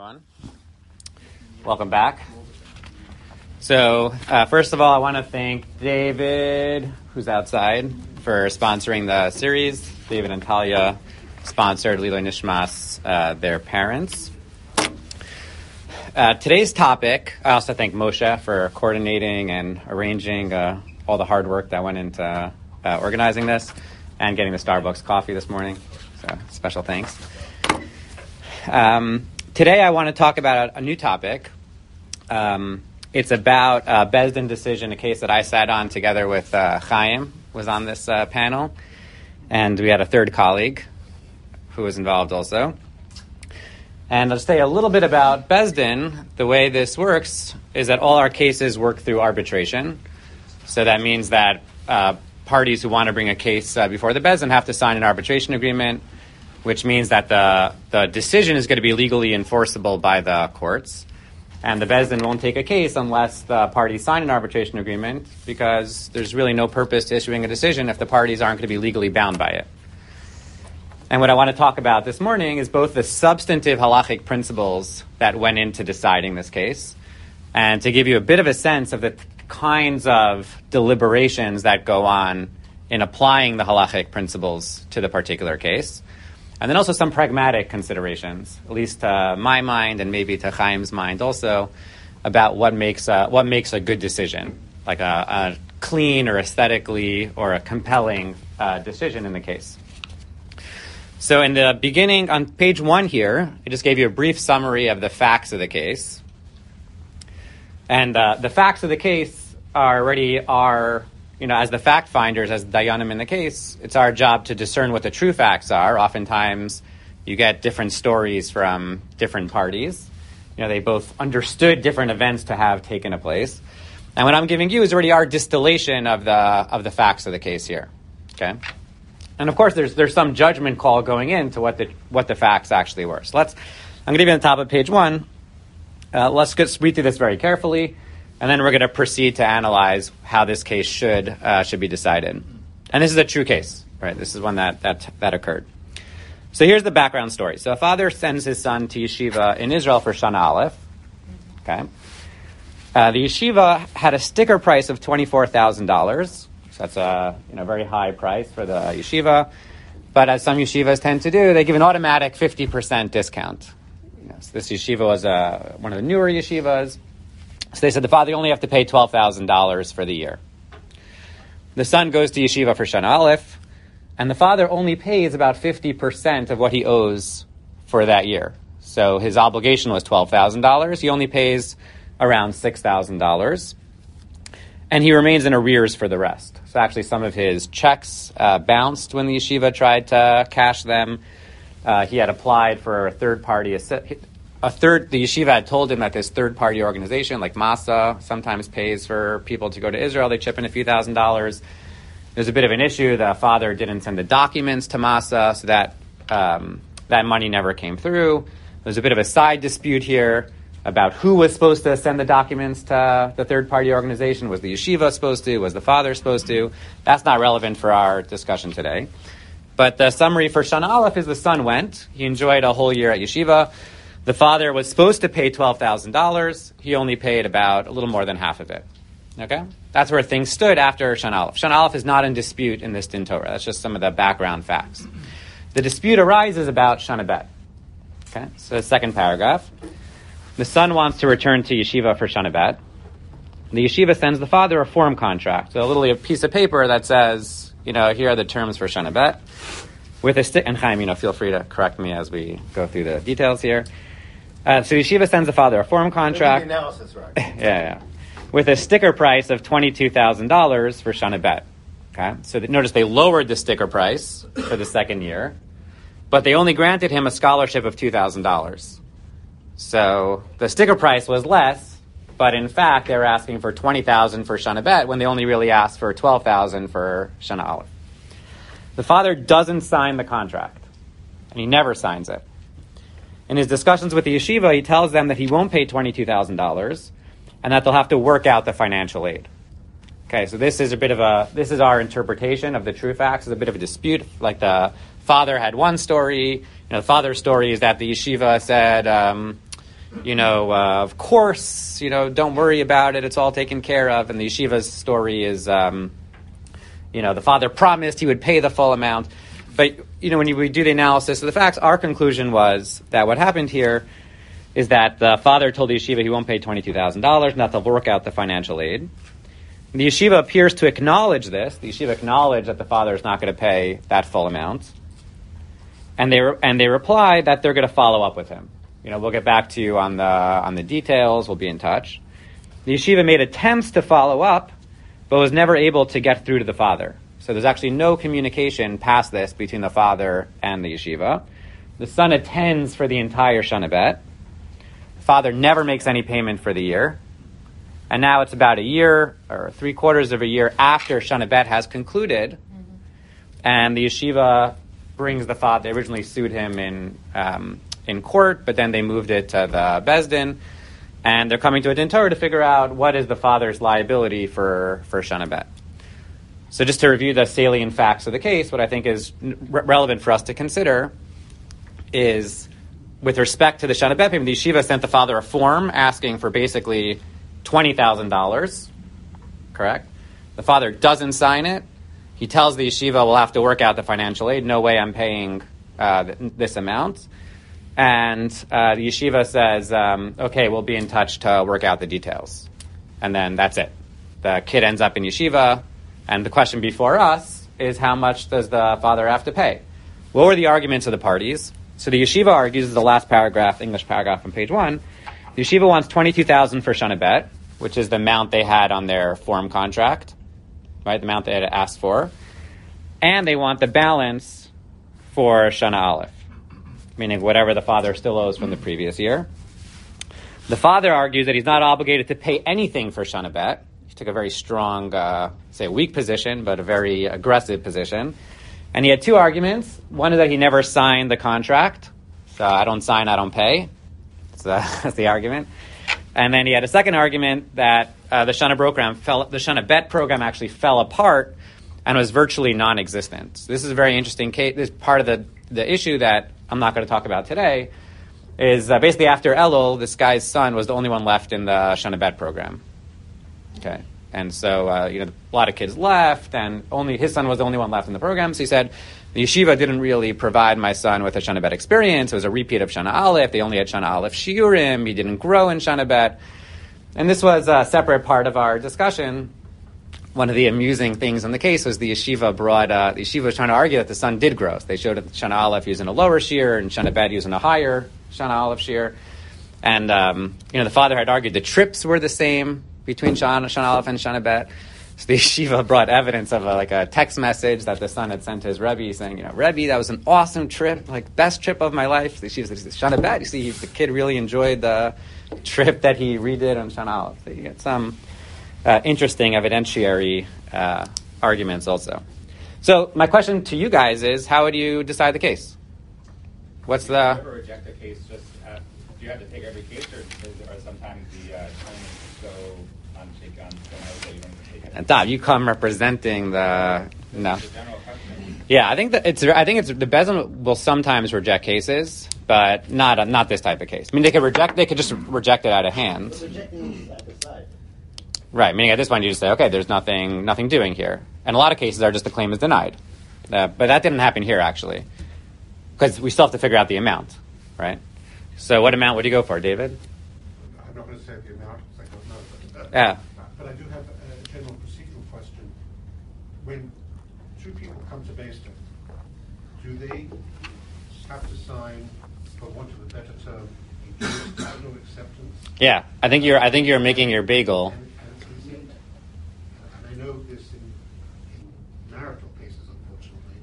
everyone. Welcome back. So, first of all, I want to thank David, who's outside, for sponsoring the series. David and Talia sponsored Liloi Nishmas, their parents. Today's topic, I also thank Moshe for coordinating and arranging all the hard work that went into organizing this and getting the Starbucks coffee this morning. So, special thanks. Today I want to talk about a new topic. It's about a Beis Din decision, a case that I sat on together with Chaim, was on this panel. And we had a third colleague who was involved also. And I'll say a little bit about Beis Din. The way this works is that all our cases work through arbitration. So that means that parties who want to bring a case before the Beis Din have to sign an arbitration agreement, which means that the decision is going to be legally enforceable by the courts. And the Beis Din won't take a case unless the parties sign an arbitration agreement, because there's really no purpose to issuing a decision if the parties aren't going to be legally bound by it. And what I want to talk about this morning is both the substantive halachic principles that went into deciding this case, and to give you a bit of a sense of the kinds of deliberations that go on in applying the halachic principles to the particular case. And then also some pragmatic considerations, at least to my mind and maybe to Chaim's mind also, about what makes a good decision, like a clean or aesthetically or a compelling decision in the case. So in the beginning, on page 1 here, I just gave you a brief summary of the facts of the case. And the facts of the case are as the fact finders, as Dayanim in the case, it's our job to discern what the true facts are. Oftentimes, you get different stories from different parties. They both understood different events to have taken place. And what I'm giving you is already our distillation of the facts of the case here. Okay, and of course, there's some judgment call going into what the facts actually were. So I'm going to give you on the top of page 1. Let's just read through this very carefully. And then we're going to proceed to analyze how this case should be decided. And this is a true case, right? This is one that occurred. So here's the background story. So a father sends his son to yeshiva in Israel for Shana Aleph. Okay. The yeshiva had a sticker price of $24,000. So that's a very high price for the yeshiva. But as some yeshivas tend to do, they give an automatic 50% discount. So this yeshiva was one of the newer yeshivas. So they said the father only have to pay $12,000 for the year. The son goes to yeshiva for Shana Aleph, and the father only pays about 50% of what he owes for that year. So his obligation was $12,000. He only pays around $6,000, and he remains in arrears for the rest. So actually some of his checks bounced when the yeshiva tried to cash them. He had applied for a third-party the yeshiva had told him that this third-party organization, like Masa, sometimes pays for people to go to Israel. They chip in a few $1,000s. There's a bit of an issue. The father didn't send the documents to Masa, so that money never came through. There's a bit of a side dispute here about who was supposed to send the documents to the third-party organization. Was the yeshiva supposed to? Was the father supposed to? That's not relevant for our discussion today. But the summary for Shana Aleph is the son went. He enjoyed a whole year at yeshiva. The father was supposed to pay $12,000. He only paid about a little more than half of it. Okay? That's where things stood after Shana Aleph. Shana Aleph is not in dispute in this Din Torah. That's just some of the background facts. The dispute arises about Shana Bet. Okay? So the second paragraph. The son wants to return to yeshiva for Shana Bet. The yeshiva sends the father a form contract. So a piece of paper that says, here are the terms for Shana Bet. With a stick, and Chaim, feel free to correct me as we go through the details here. So yeshiva sends the father a form contract. The analysis, right? Yeah. With a sticker price of $22,000 for Shana Bet. Okay. So notice they lowered the sticker price for the second year, but they only granted him a scholarship of $2,000. So the sticker price was less, but in fact they were asking for $20,000 for Shana Bet when they only really asked for $12,000 for Shana Aleph. The father doesn't sign the contract, and he never signs it. In his discussions with the yeshiva, he tells them that he won't pay $22,000 and that they'll have to work out the financial aid. Okay, so this is our interpretation of the true facts. It's a bit of a dispute. Like the father had one story. The father's story is that the yeshiva said, of course, don't worry about it. It's all taken care of. And the yeshiva's story is, the father promised he would pay the full amount. But, when we do the analysis of the facts, our conclusion was that what happened here is that the father told the yeshiva he won't pay $22,000, not to work out the financial aid. The yeshiva appears to acknowledge this. The yeshiva acknowledged that the father is not going to pay that full amount. And they reply that they're going to follow up with him. We'll get back to you on the details. We'll be in touch. The yeshiva made attempts to follow up, but was never able to get through to the father. So there's actually no communication past this between the father and the yeshiva. The son attends for the entire Shana Bet. The father never makes any payment for the year. And now it's about a year or 3/4 of a year after Shana Bet has concluded, and the yeshiva brings the father. They originally sued him in court, but then they moved it to the Beis Din, and they're coming to a Din Torah to figure out what is the father's liability for Shana Bet. So just to review the salient facts of the case, what I think is relevant for us to consider is, with respect to the Shana Bet payment, the yeshiva sent the father a form asking for basically $20,000, correct? The father doesn't sign it. He tells the yeshiva, we'll have to work out the financial aid. No way I'm paying this amount. And the yeshiva says, okay, we'll be in touch to work out the details. And then that's it. The kid ends up in yeshiva, and the question before us is, how much does the father have to pay? What were the arguments of the parties? So the yeshiva argues, is the last paragraph, English paragraph on page 1. The yeshiva wants $22,000 for Shana Bet, which is the amount they had on their form contract, right? The amount they had asked for. And they want the balance for Shana Aleph, meaning whatever the father still owes from the previous year. The father argues that he's not obligated to pay anything for Shana Bet. He took a very strong, weak position, but a very aggressive position. And he had two arguments. One is that he never signed the contract. So I don't sign, I don't pay. That's the argument. And then he had a second argument that the Shana Bet program actually fell apart and was virtually non-existent. So this is a very interesting case. This part of the issue that I'm not going to talk about today is basically after Elul, this guy's son was the only one left in the Shana Bet program. Okay. And so, a lot of kids left, and only his son was the only one left in the program. So he said, the yeshiva didn't really provide my son with a Shana Bet experience. It was a repeat of Shana Aleph. They only had Shana Aleph shiurim. He didn't grow in Shana Bet. And this was a separate part of our discussion. One of the amusing things in the case was the yeshiva was trying to argue that the son did grow. So they showed that Shana Aleph using a lower shear and Shana Bet using a higher Shana Aleph shear. And, the father had argued the trips were the same between Shana Aleph and Shana Bet. So the yeshiva brought evidence of a text message that the son had sent to his Rebbe saying, Rebbe, that was an awesome trip, best trip of my life. The yeshiva said, Shana Bet, you see, the kid really enjoyed the trip that he redid on Shana Aleph. So you get some interesting evidentiary arguments also. So my question to you guys is, how would you decide the case? What's the... Do you ever reject a case just... do you have to take every case, or sometimes the claimants go on take on someone else that you don't take it? And Dom, you come representing the... No. The general question. Yeah, I think the Beis Din will sometimes reject cases, but not this type of case. I mean, they could just reject it out of hand. Right, meaning at this point you just say, okay, there's nothing doing here. And a lot of cases are just the claim is denied. But that didn't happen here, actually. Because we still have to figure out the amount, right? So what amount would you go for, David? I'm not going to say the amount because I don't know. Yeah. But I do have a general procedural question. When two people come to Beis Din, do they have to sign, for want of a better term, a jurisdictional acceptance? Yeah, I think you're making your bagel. And I know this in marital cases, unfortunately,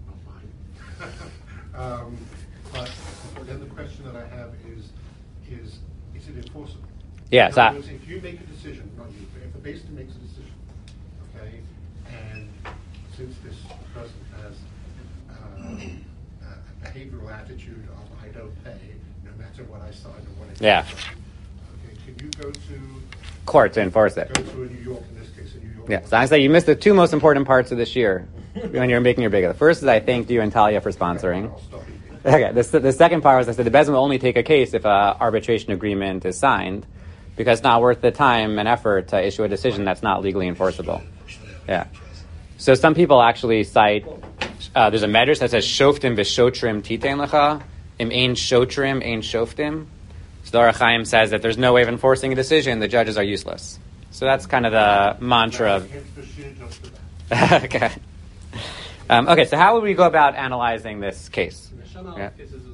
not mine. But then the question that I have is it enforceable? Yeah. In other words, if you make a decision, not you, but if the Beis Din makes a decision, okay, and since this person has a behavioral attitude of I don't pay, no matter what I sign or what I Yeah. okay, can you go to Court to enforce it. Go to a New York, in this case, a New York. Yeah, so I say you missed the two most important parts of this year when you're making your bagel. The first is I thanked you and Talia for sponsoring. I'll stop you here. Okay, the second part was I said the Beis Din will only take a case if an arbitration agreement is signed, because it's not worth the time and effort to issue a decision that's not legally enforceable. Yeah. So some people actually cite, there's a medrash that says, Shoftim v'shotrim titein lecha, im ein shotrim, ein shoftim. So the Orach Chaim says that there's no way of enforcing a decision, the judges are useless. So that's kind of the mantra of... Okay. Okay, so how would we go about analyzing this case? Yeah.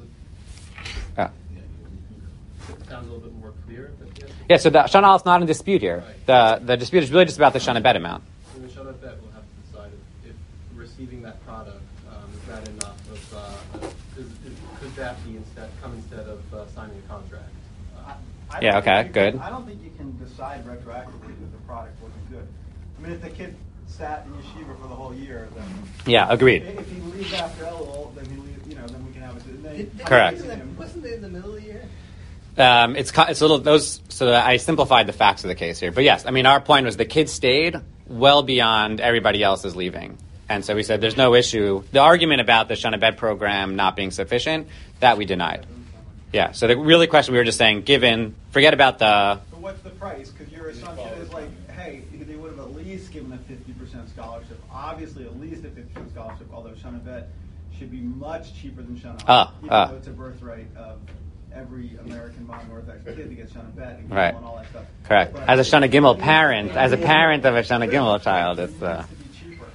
Oh. Sounds a little bit more clear. Yeah, so the Shana Aleph is not in dispute here. Right. The dispute is really just about the Shana Bet amount. And the Shana Bet will have to decide if receiving that product is that enough of could that be come instead of signing a contract? Yeah, okay, good. I don't think you can decide retroactively that the product wasn't good. I mean, if the kid sat in yeshiva for the whole year, then Yeah, agreed. if he leaves after Elul, then then we can have it. Correct. Wasn't it in the middle of the year? It's a little those. So I simplified the facts of the case here, but yes, I mean our point was the kid stayed well beyond everybody else's leaving, and so we said there's no issue. The argument about the Shana Bet program not being sufficient, that we denied. Yeah. So the really question we were just saying, forget about the. So what's the price? Because your assumption is like, hey, they would have at least given a 50% scholarship. Obviously, at least a 50% scholarship. Although Shana Bet should be much cheaper than Shana, even though it's a birthright of every American modern Orthodox kid to get Shana Bet and Right. and all that stuff. Correct. But As a Shana Gimel parent, of a Shana Gimel child, it's. It needs to be cheaper.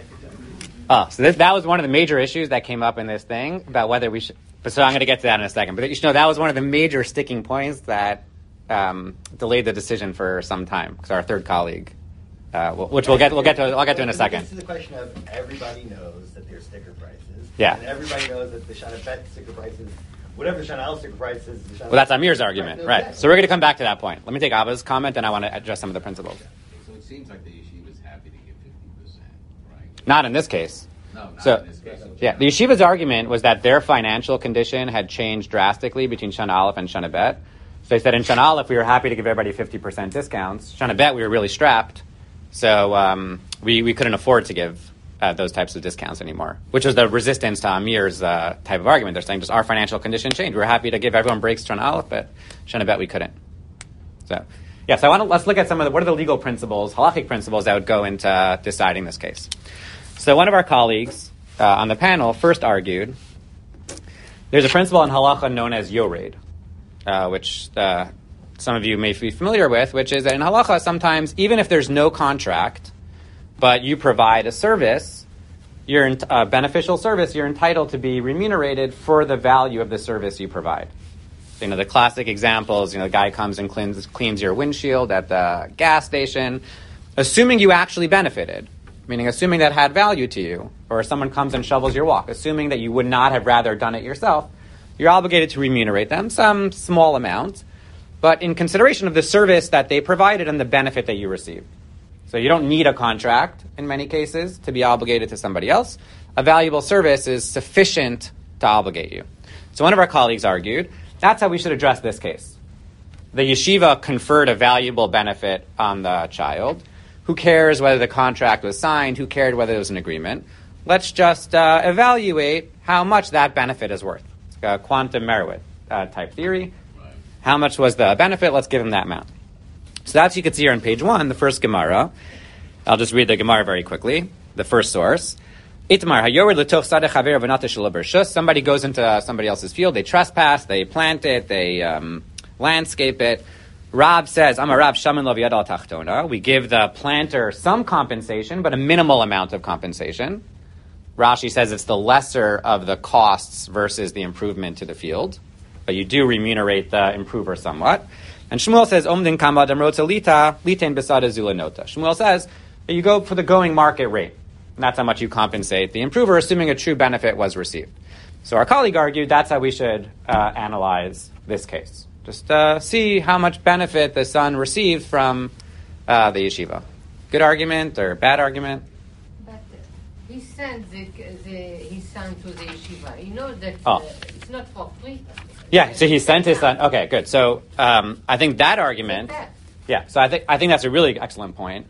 So that was one of the major issues that came up in this thing about whether we should. So I'm going to get to that in a second. But you should know that was one of the major sticking points that delayed the decision for some time. Because our third colleague, which I'll get to in a second. This is the question of everybody knows that there's sticker prices. Yeah. And everybody knows that the Shana Bet sticker prices, whatever the Shana Aleph sticker price is. The Shana Well, that's Amir's argument, no, right? exactly. So we're going to come back to that point. Let me take Abba's comment, and I want to address some of the principles. So it seems like the yeshiva is happy to give 50%, right? Not in this case. No, not So, in this case. yeah, the yeshiva's argument was that their financial condition had changed drastically between Shana Aleph and Shana Bet. So they said in Shana Aleph we were happy to give everybody 50% discounts. Shana Bet we were really strapped, so we couldn't afford to give those types of discounts anymore. Which was the resistance to Amir's type of argument. They're saying just our financial condition changed. We were happy to give everyone breaks Shana Aleph, but Shana Bet we couldn't. So yeah, so let's look at some of what are the legal principles, halachic principles that would go into deciding this case. So one of our colleagues on the panel first argued there's a principle in halacha known as yored, which some of you may be familiar with, which is that in halacha sometimes, even if there's no contract, but you provide a service, a beneficial service, you're entitled to be remunerated for the value of the service you provide. So, the classic examples, the guy comes and cleans your windshield at the gas station, assuming you actually benefited. Meaning assuming that had value to you, or someone comes and shovels your walk, assuming that you would not have rather done it yourself, you're obligated to remunerate them, some small amount, but in consideration of the service that they provided and the benefit that you received. So you don't need a contract, in many cases, to be obligated to somebody else. A valuable service is sufficient to obligate you. So one of our colleagues argued, that's how we should address this case. The yeshiva conferred a valuable benefit on the child. Who cares whether the contract was signed? Who cared whether it was an agreement? Let's just evaluate how much that benefit is worth. It's like a quantum Merowith type theory. Right. How much was the benefit? Let's give him that amount. So that's, you can see here on page 1, the first Gemara. I'll just read the Gemara very quickly. The first source. Itmar hayored l'toch sadeh chaver v'nata shelo b'rshus. Somebody goes into somebody else's field. They trespass. They plant it. They landscape it. Rab says, "Amar Rab shaman lo v'yad al tachtona." We give the planter some compensation, but a minimal amount of compensation. Rashi says it's the lesser of the costs versus the improvement to the field, but you do remunerate the improver somewhat. And Shmuel says, "Omdin kama damrota lita litain besada zulanota." Shmuel says that you go for the going market rate, and that's how much you compensate the improver, assuming a true benefit was received. So our colleague argued that's how we should analyze this case. Just see how much benefit the son received from the yeshiva. Good argument or bad argument? But he sent his son to the yeshiva. You know that it's not for free. Yeah, so he sent his son. Okay, good. So I think that argument. Yeah, so I think that's a really excellent point.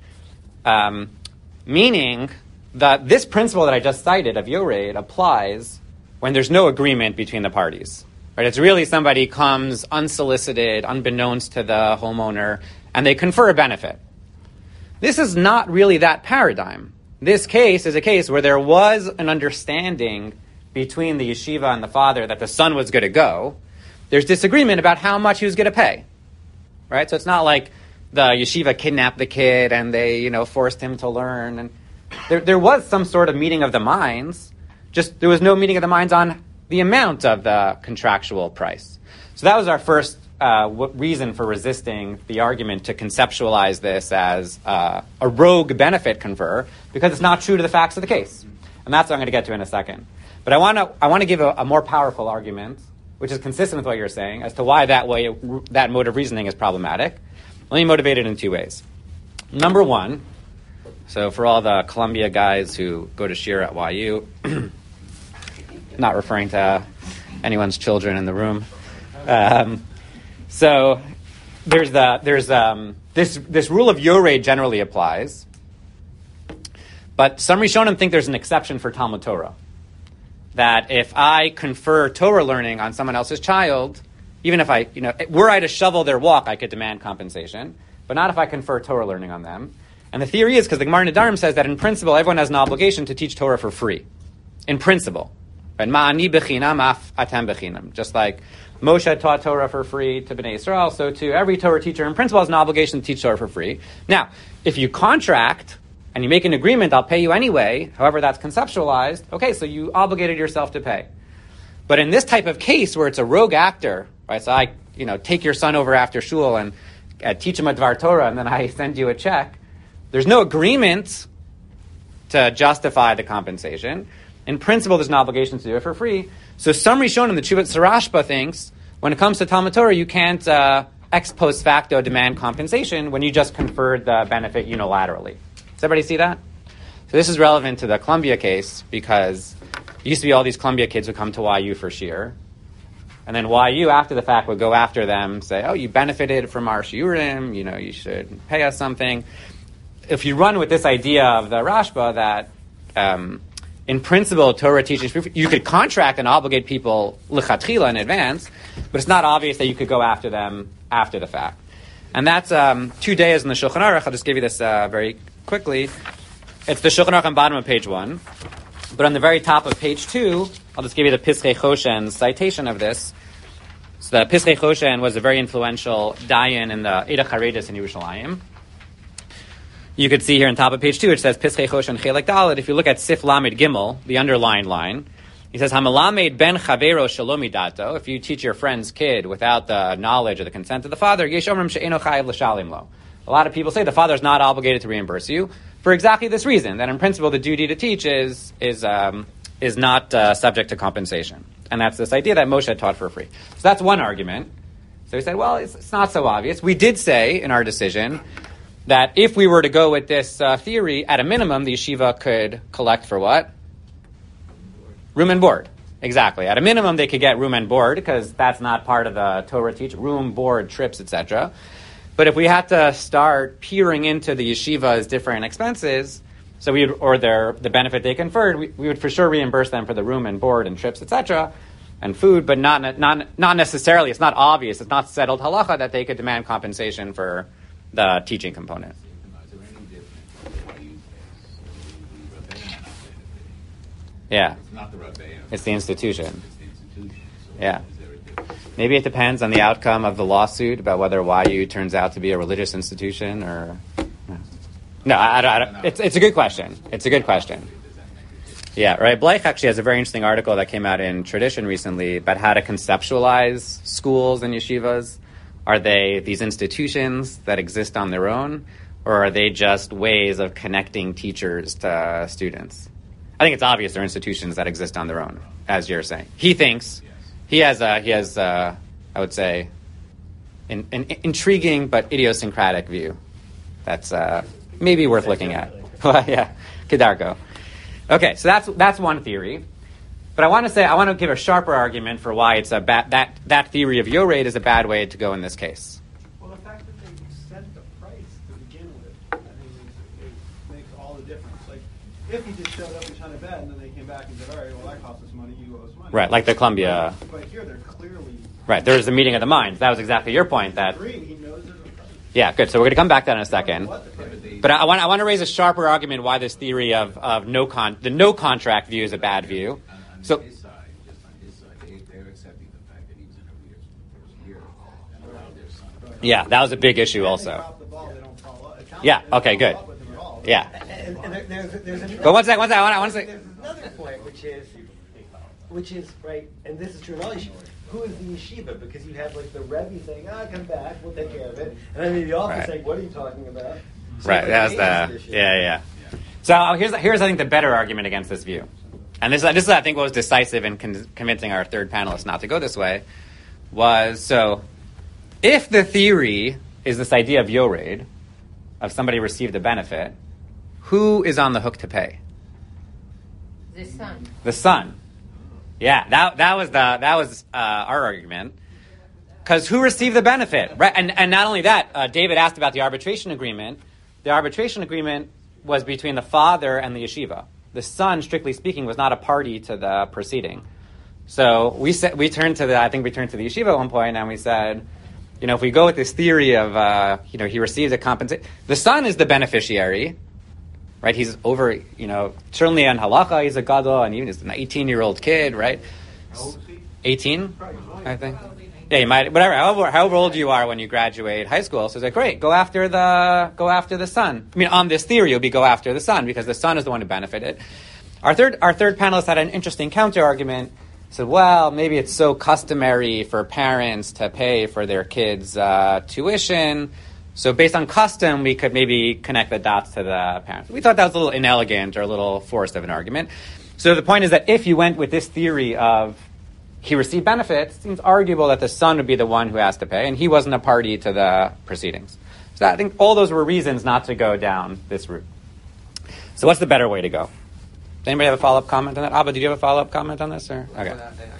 Meaning that this principle that I just cited of Yored applies when there's no agreement between the parties. Right? It's really somebody comes unsolicited, unbeknownst to the homeowner, and they confer a benefit. This is not really that paradigm. This case is a case where there was an understanding between the yeshiva and the father that the son was going to go. There's disagreement about how much he was going to pay. Right? So it's not like the yeshiva kidnapped the kid and they, forced him to learn. And there was some sort of meeting of the minds. Just there was no meeting of the minds on the amount of the contractual price. So that was our first reason for resisting the argument to conceptualize this as a rogue benefit confer, because it's not true to the facts of the case. And that's what I'm going to get to in a second. But I want to give a more powerful argument, which is consistent with what you're saying, as to why that mode of reasoning is problematic. Let me motivate it in two ways. Number one, so for all the Columbia guys who go to Shir at YU, not referring to anyone's children in the room. So there's this rule of Yored generally applies, but some Rishonim think there's an exception for Talmud Torah. That if I confer Torah learning on someone else's child, even if were I to shovel their walk, I could demand compensation, but not if I confer Torah learning on them. And the theory is because the Gemara Nedarim says that in principle, everyone has an obligation to teach Torah for free. In principle. Right? Ma'ani bechinam af atem bechinam. Just like Moshe taught Torah for free to Bnei Yisrael, so too every Torah teacher in principle has an obligation to teach Torah for free. Now, if you contract and you make an agreement, I'll pay you anyway, however that's conceptualized, okay, so you obligated yourself to pay. But in this type of case where it's a rogue actor, right, so I take your son over after shul and teach him a Dvar Torah and then I send you a check, there's no agreement to justify the compensation. In principle, there's an obligation to do it for free. So some Rishonim, the Chuvat Sarashba thinks, when it comes to Talmud Torah, you can't ex post facto demand compensation when you just conferred the benefit unilaterally. Does everybody see that? So this is relevant to the Columbia case because it used to be all these Columbia kids would come to YU for Shir. And then YU, after the fact, would go after them, say, oh, you benefited from our shiurim, you should pay us something. If you run with this idea of the Rashba that in principle, Torah teaches, you could contract and obligate people lichatchila in advance, but it's not obvious that you could go after them after the fact. And that's 2 days in the Shulchan Aruch. I'll just give you this very quickly. It's the Shulchan Aruch on bottom of page 1. But on the very top of page 2, I'll just give you the Piskei Choshen citation of this. So the Piskei Choshen was a very influential dayan in the Eida Charedis in Yerushalayim. You could see here on top of page 2, it says Piskei Choshen Chelek Dalet. If you look at Sif Lamed Gimel, the underlined line, he says, Hamalamed ben chavero shalomi dato. If you teach your friend's kid without the knowledge or the consent of the father, yesh omrim she'eno chayav l'shalim lo. A lot of people say the father is not obligated to reimburse you for exactly this reason, that in principle the duty to teach is not subject to compensation. And that's this idea that Moshe taught for free. So that's one argument. So we said, well, it's not so obvious. We did say in our decision that if we were to go with this theory, at a minimum, the yeshiva could collect for what? Room and board. Exactly. At a minimum, they could get room and board because that's not part of the Torah teaching. Room, board, trips, etc. But if we had to start peering into the yeshiva's different expenses, so the benefit they conferred, we would for sure reimburse them for the room and board and trips, etc., and food, but not necessarily. It's not obvious. It's not settled halacha that they could demand compensation for the teaching component. Is there any difference in the YU case? The Rebbeim not benefiting. Yeah. It's not the Rebbeim. It's the institution. It's the institution. So Yeah. is there a difference? Maybe it depends on the outcome of the lawsuit about whether YU turns out to be a religious institution or... No, I don't. It's a good question. It's a good question. Yeah, right. Bleich actually has a very interesting article that came out in Tradition recently about how to conceptualize schools and yeshivas. Are they these institutions that exist on their own, or are they just ways of connecting teachers to students? I think it's obvious they're institutions that exist on their own, as you're saying. He thinks he has I would say, an intriguing but idiosyncratic view. That's maybe worth looking at. Yeah, Kedarko. Okay, so that's one theory. But I want to give a sharper argument for why it's that theory of Yored is a bad way to go in this case. Well, the fact that they set the price to begin with, I think, it makes all the difference. Like, if he just showed up and shot a bet and then they came back and said, all right, well, that cost us money, you owe us money. Right, like the Columbia. But here they're clearly... Right, there's a meeting of the minds. That was exactly your point. That. He knows there's a... Yeah, good. So we're going to come back to that in a second. But I want to raise a sharper argument why this theory of the no contract view is a bad view. On his side, they're accepting the fact that he was in arrears for the first year and allowed their son. Yeah, that was a big issue also. Yeah, okay, good. Yeah. And there's another, But one second. I want to say... There's another point, which is, right, and this is true in all yeshivas. Who is the yeshiva? Because you have, like, the Rebbe saying, come back, we'll take care of it. And then the office saying, what are you talking about? So right, that was the... Yeah. So here's I think, the better argument against this view. And this is, I think, what was decisive in convincing our third panelist not to go this way, was, so, if the theory is this idea of yored, of somebody received a benefit, who is on the hook to pay? The son. The son. Yeah, that was our argument. Because who received the benefit? Right, and not only that, David asked about the arbitration agreement. The arbitration agreement was between the father and the yeshiva. The son, strictly speaking, was not a party to the proceeding. So we turned to the yeshiva at one point and we said, if we go with this theory of he receives a compensation, the son is the beneficiary. Right, he's over, certainly on halacha, he's a gadol, and even he's an 18-year-old kid, right? How old is he? 18, I think. Yeah, you might, whatever, however old you are when you graduate high school. So it's like, great, go after the son. I mean, on this theory, you'll be go after the son, because the son is the one who benefited. Our third panelist had an interesting counter-argument. Said, well, maybe it's so customary for parents to pay for their kids' tuition. So based on custom, we could maybe connect the dots to the parents. We thought that was a little inelegant or a little forced of an argument. So the point is that if you went with this theory of he received benefits, it seems arguable that the son would be the one who has to pay, and he wasn't a party to the proceedings. So I think all those were reasons not to go down this route. So what's the better way to go? Does anybody have a follow-up comment on that? Abba, did you have a follow-up comment on this? Or? Okay.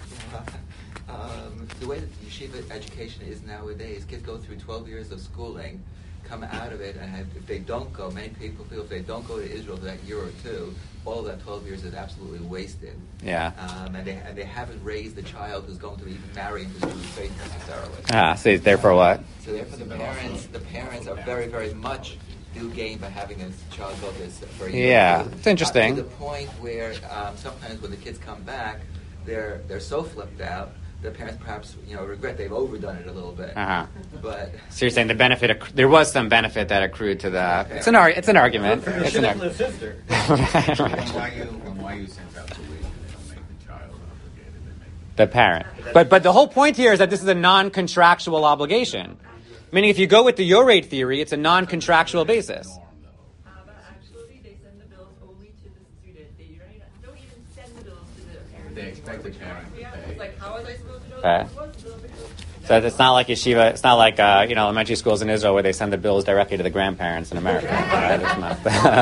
The way that yeshiva education is nowadays, kids go through 12 years of schooling, come out of it, and if they don't go, many people feel if they don't go to Israel for that year or two, all of that 12 years is absolutely wasted. Yeah. And they haven't raised the child who's going to be marrying his Jewish faith necessarily. So he's there for what? So therefore the parents are very, very much do gain by having a child go this for a year. Yeah, it's interesting. To the point where sometimes when the kids come back, they're so flipped out. The parents perhaps regret they've overdone it a little bit. But so you're saying the benefit there was some benefit that accrued to the. It's an argument. It's an argument. Sister. Why you sent out the way they don't make the child obligated? They make the parent. But the whole point here is that this is a non-contractual obligation. Meaning, if you go with the yored theory, it's a non-contractual basis. Actually, they send the bills only to the student. They don't even send the bills to the parent. They expect the parent to pay. It's like, how was I supposed to know Okay. that was the bill? So it's not like yeshiva. It's not like elementary schools in Israel where they send the bills directly to the grandparents in America. Right? It's not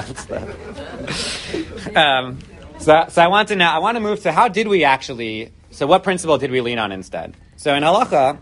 that. So I want to move to how did we actually. So what principle did we lean on instead? So in halacha.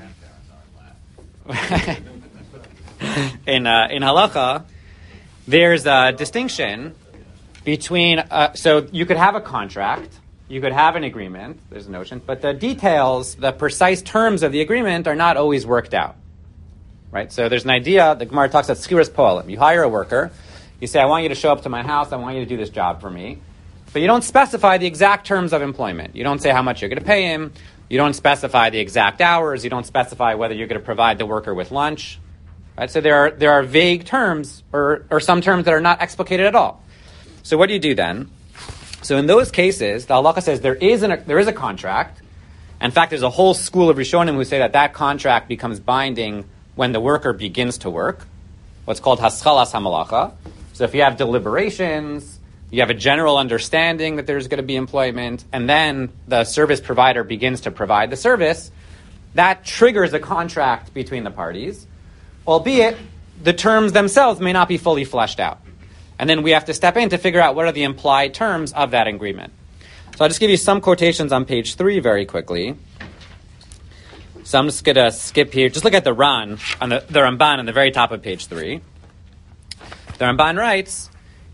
in halacha, there's a distinction between. So you could have a contract, you could have an agreement. There's a notion, but the details, the precise terms of the agreement, are not always worked out. Right. So there's an idea. The Gemara talks about skiras po'alim. You hire a worker. You say, I want you to show up to my house. I want you to do this job for me. But you don't specify the exact terms of employment. You don't say how much you're going to pay him. You don't specify the exact hours. You don't specify whether you're going to provide the worker with lunch. Right? So there are vague terms or some terms that are not explicated at all. So what do you do then? So in those cases, the halacha says there is a contract. In fact, there's a whole school of Rishonim who say that contract becomes binding when the worker begins to work. What's called haschalas hamalacha. So if you have deliberations, you have a general understanding that there's going to be employment, and then the service provider begins to provide the service, that triggers a contract between the parties, albeit the terms themselves may not be fully fleshed out. And then we have to step in to figure out what are the implied terms of that agreement. So I'll just give you some quotations on page 3 very quickly. So I'm just going to skip here. Just look at the Ran, on the Ramban on the very top of page 3. The Ramban writes,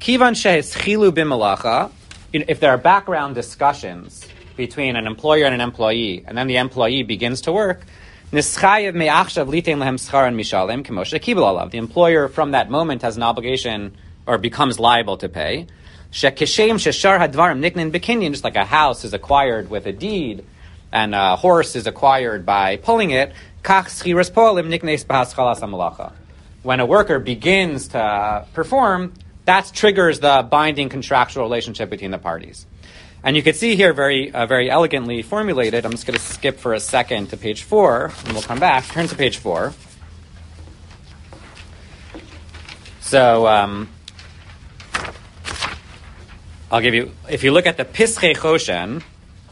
Kivan sheheschilu b'malacha, if there are background discussions between an employer and an employee, and then the employee begins to work, nischayev me'achshav litein lehem scharan mishalem k'moshe kibel alav. The employer from that moment has an obligation or becomes liable to pay. Shekeshem sheshar hadvarim niknin bekinyan, just like a house is acquired with a deed and a horse is acquired by pulling it, kach schiras po'alim niknes b'haschalas hamalacha. When a worker begins to perform, that triggers the binding contractual relationship between the parties. And you can see here very elegantly formulated. I'm just going to skip for a second to page 4, and we'll come back. Turn to page 4. So I'll give you, if you look at the Pischei Choshen,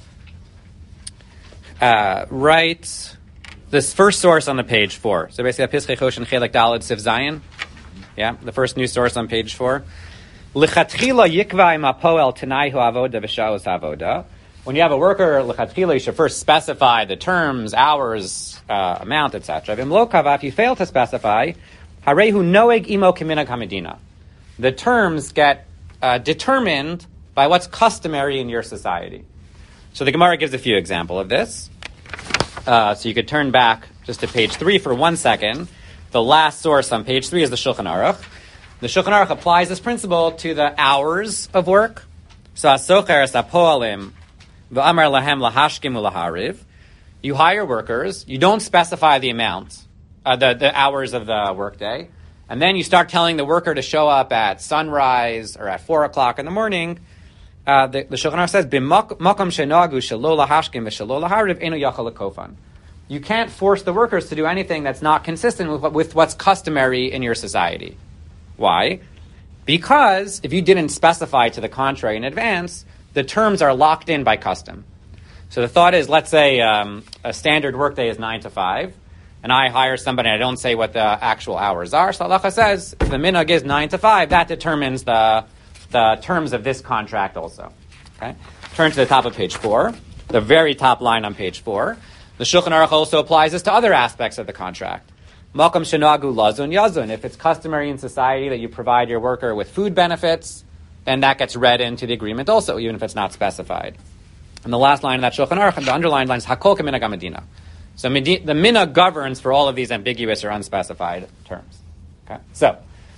right, this first source on the page 4. So basically, Pischei Choshen Chelek Daled Siv Zayin. Yeah, the first new source on page 4. Lichatchila yikva im hapoel tenai hu avoda v'sha'os avoda. When you have a worker, lichatchila, you should first specify the terms, hours, amount, etc. V'im lo kava, if you fail to specify, harehu noeg imo keminag hamedina. The terms get determined by what's customary in your society. So the Gemara gives a few examples of this. So you could turn back just to page 3 for 1 second. The last source on page 3 is the Shulchan Aruch. The Shulchan Aruch applies this principle to the hours of work. So asocher sapoalim v'amar lahem lahashkim ulahariv. You hire workers. You don't specify the amount, the hours of the workday, and then you start telling the worker to show up at sunrise or at 4 o'clock in the morning. The Shulchan Aruch says b'makom shenagu shelo lahashkim v'shelo lahariv eno yachal lekofan. You can't force the workers to do anything that's not consistent with what's customary in your society. Why? Because if you didn't specify to the contrary in advance, the terms are locked in by custom. So the thought is, let's say a standard workday is 9 to 5, and I hire somebody and I don't say what the actual hours are. So halacha says, if the minhag is 9 to 5, that determines the terms of this contract also. Okay? Turn to the top of page 4, the very top line on page 4. The Shulchan Aruch also applies this to other aspects of the contract. Malkam shenagu lazun yazun. If it's customary in society that you provide your worker with food benefits, then that gets read into the agreement also, even if it's not specified. And the last line of that Shulchan Aruch, the underlined line, is hakol keminhag hamedina. So the minhag governs for all of these ambiguous or unspecified terms. Okay, so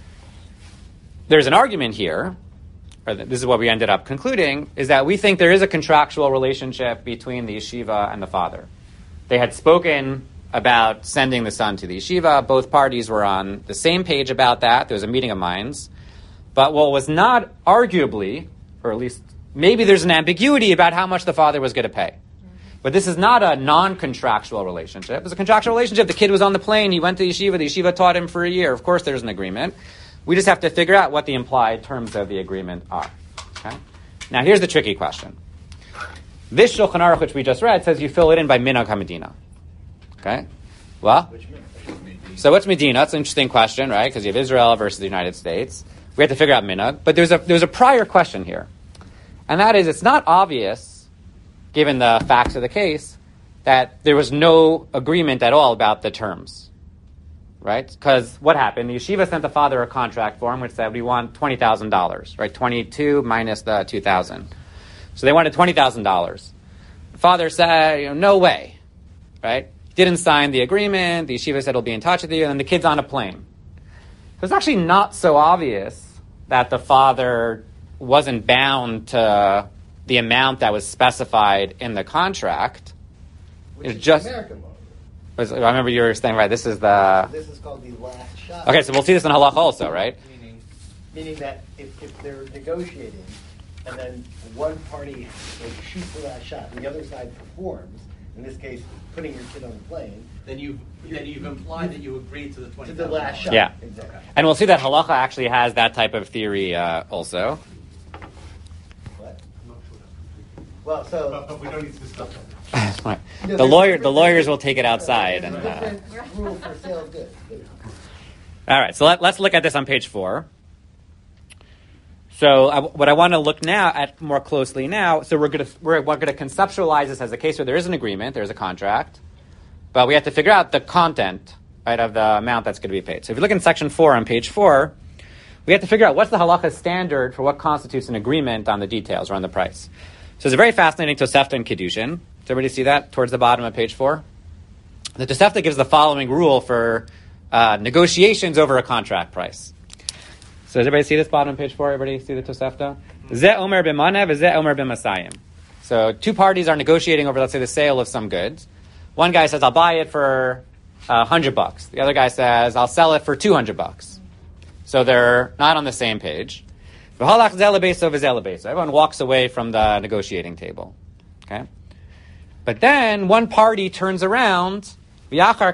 there's an argument here, or this is what we ended up concluding, is that we think there is a contractual relationship between the yeshiva and the father. They had spoken about sending the son to the yeshiva. Both parties were on the same page about that. There was a meeting of minds. But what was not arguably, or at least maybe there's an ambiguity about how much the father was going to pay. But this is not a non-contractual relationship. It's a contractual relationship. The kid was on the plane. He went to the yeshiva taught him for a year. Of course there's an agreement. We just have to figure out what the implied terms of the agreement are. Okay? Now here's the tricky question. This Shulchan Aruch, which we just read, says you fill it in by minhag hamedina. Okay? Well, so what's Medina? That's an interesting question, right? Because you have Israel versus the United States. We have to figure out minhag. But there's a prior question here. And that is, it's not obvious, given the facts of the case, that there was no agreement at all about the terms. Right? Because what happened? The yeshiva sent the father a contract form which said we want $20,000, right? 22 minus the 2,000. So they wanted $20,000. The father said, no way, right? Didn't sign the agreement. The yeshiva said he'll be in touch with you, and then the kid's on a plane. So it's actually not so obvious that the father wasn't bound to the amount that was specified in the contract. Which is just American law. I remember you were saying, right, this is called the last shot. Okay, so we'll see this in halacha also, right? Meaning that if they're negotiating, and then one party shoots the last shot, and the other side performs, in this case, putting your kid on the plane, then you've implied that you agreed to the $20,000. To the last shot. Yeah. Exactly. And we'll see that halacha actually has that type of theory also. What? I'm not sure that's completely. Well, so But we don't need to discuss that. Right. No, The lawyers will take it outside. There's And a different rule for sale of goods. all right, so let's look at this on page 4. So what I want to look now at more closely now. So we're going to conceptualize this as a case where there is an agreement, there is a contract, but we have to figure out the content, right, of the amount that's going to be paid. So if you look in section 4 on page 4, we have to figure out what's the halacha standard for what constitutes an agreement on the details or on the price. So it's a very fascinating Tosefta in Kiddushin. Does everybody see that towards the bottom of page 4? The Tosefta gives the following rule for negotiations over a contract price. So does everybody see this bottom of page 4? Everybody see the Tosefta? Zeh omer b'manev, zeh omer b'masayim. So two parties are negotiating over, let's say, the sale of some goods. One guy says, I'll buy it for $100. The other guy says, I'll sell it for $200. So they're not on the same page. Everyone walks away from the negotiating table. Okay? But then one party turns around, they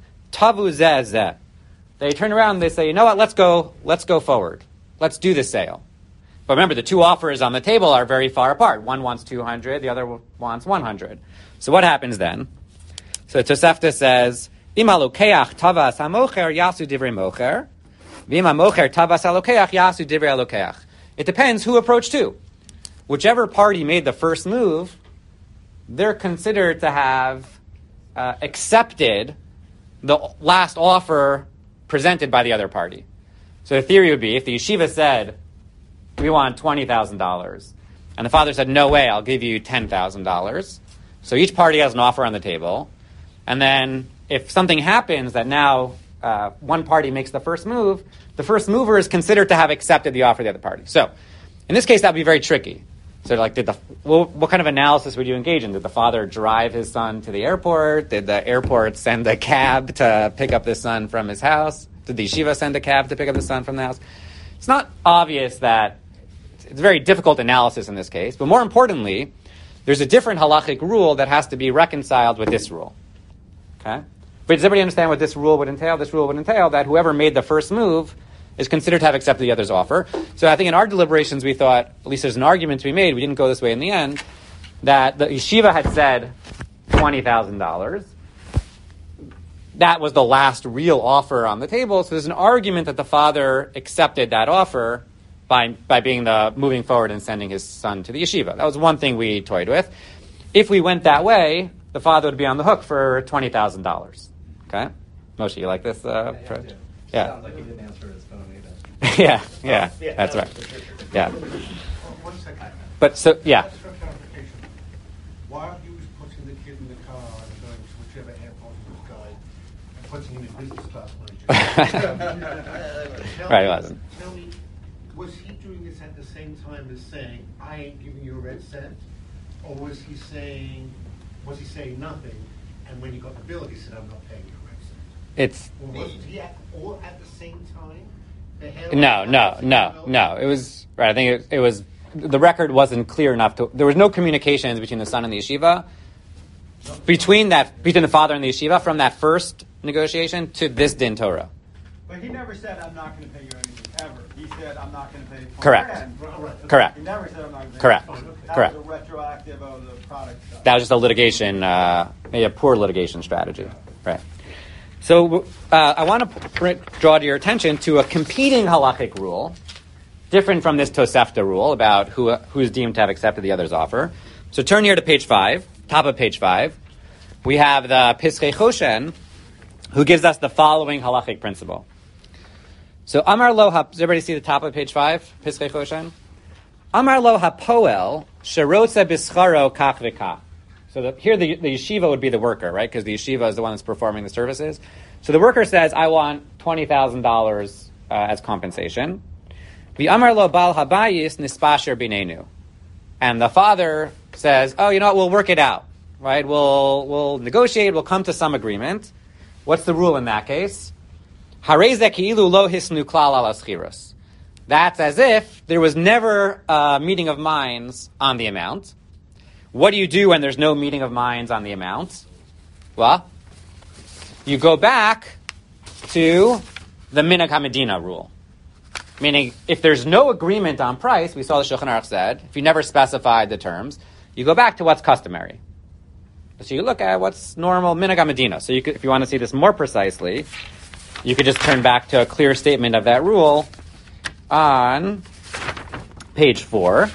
turn around and they say, you know what, let's go forward. Let's do the sale. But remember, the two offers on the table are very far apart. One wants 200, the other wants 100. So what happens then? So Tosefta says, tavas hamocher yasu divrei mocher, v'im tavas halokeach yasu divrei halokeach. It depends who approached who. Whichever party made the first move, they're considered to have accepted the last offer presented by the other party. So the theory would be, if the yeshiva said, we want $20,000, and the father said, no way, I'll give you $10,000. So each party has an offer on the table. And then if something happens that now one party makes the first move, the first mover is considered to have accepted the offer of the other party. So in this case, that would be very tricky. So like, what kind of analysis would you engage in? Did the father drive his son to the airport? Did the airport send a cab to pick up the son from his house? Did the yeshiva send a cab to pick up the son from the house? It's not obvious that it's a very difficult analysis in this case, but more importantly, there's a different halachic rule that has to be reconciled with this rule. Okay? But does everybody understand what this rule would entail? This rule would entail that whoever made the first move is considered to have accepted the other's offer. So I think in our deliberations we thought, at least there's an argument to be made, we didn't go this way in the end, that the yeshiva had said $20,000. That was the last real offer on the table, so there's an argument that the father accepted that offer by being the moving forward and sending his son to the yeshiva. That was one thing we toyed with. If we went that way, the father would be on the hook for $20,000. Okay? Moshe, you like this approach? Yeah. Sounds like he didn't answer his phone either. yeah, that's right. Yeah. 1 second. But so, yeah. Just for clarification, while he was putting the kid in the car and going to whichever airport he was going and putting him in business class, Right, he wasn't. Tell me, was he doing this at the same time as saying, I ain't giving you a red cent? Or was he saying nothing, and when he got the bill, he said, I'm not paying you a red cent? It's... Or wasn't he all at the same time? No. It was... Right, I think it was... The record wasn't clear enough to... There was no communications between the son and the yeshiva. Between the father and the yeshiva, from that first negotiation to this din Torah. But he never said, I'm not going to pay you anything, ever. He said, I'm not going to pay you. Correct. He never said, I'm not going to pay Correct. you. Correct. That was a retroactive of the product stuff. That was just a litigation, maybe a poor litigation strategy. Right. So I want to draw to your attention to a competing halachic rule, different from this Tosefta rule about who's deemed to have accepted the other's offer. So turn here to page 5, top of page 5. We have the Piskei Choshen, who gives us the following halachic principle. So Amar Lo, does everybody see the top of page 5, Piskei Choshen? Amar Lo HaPoel Sherotza Bischaro Kach V'Kach. So here the yeshiva would be the worker, right? Because the yeshiva is the one that's performing the services. So the worker says, I want $20,000 as compensation. V'amar Lo Bal Habayis Nispasher Binenu. And the father says, oh, you know what, we'll work it out, right? We'll negotiate, we'll come to some agreement. What's the rule in that case? Harei ki'ilu lo hisnu klal ala schiros. That's as if there was never a meeting of minds on the amount. What do you do when there's no meeting of minds on the amount? Well, you go back to the Minhag HaMedina rule. Meaning, if there's no agreement on price, we saw the Shulchan Aruch said, if you never specified the terms, you go back to what's customary. So you look at what's normal Minhag HaMedina. So if you want to see this more precisely, you could just turn back to a clear statement of that rule on page 4.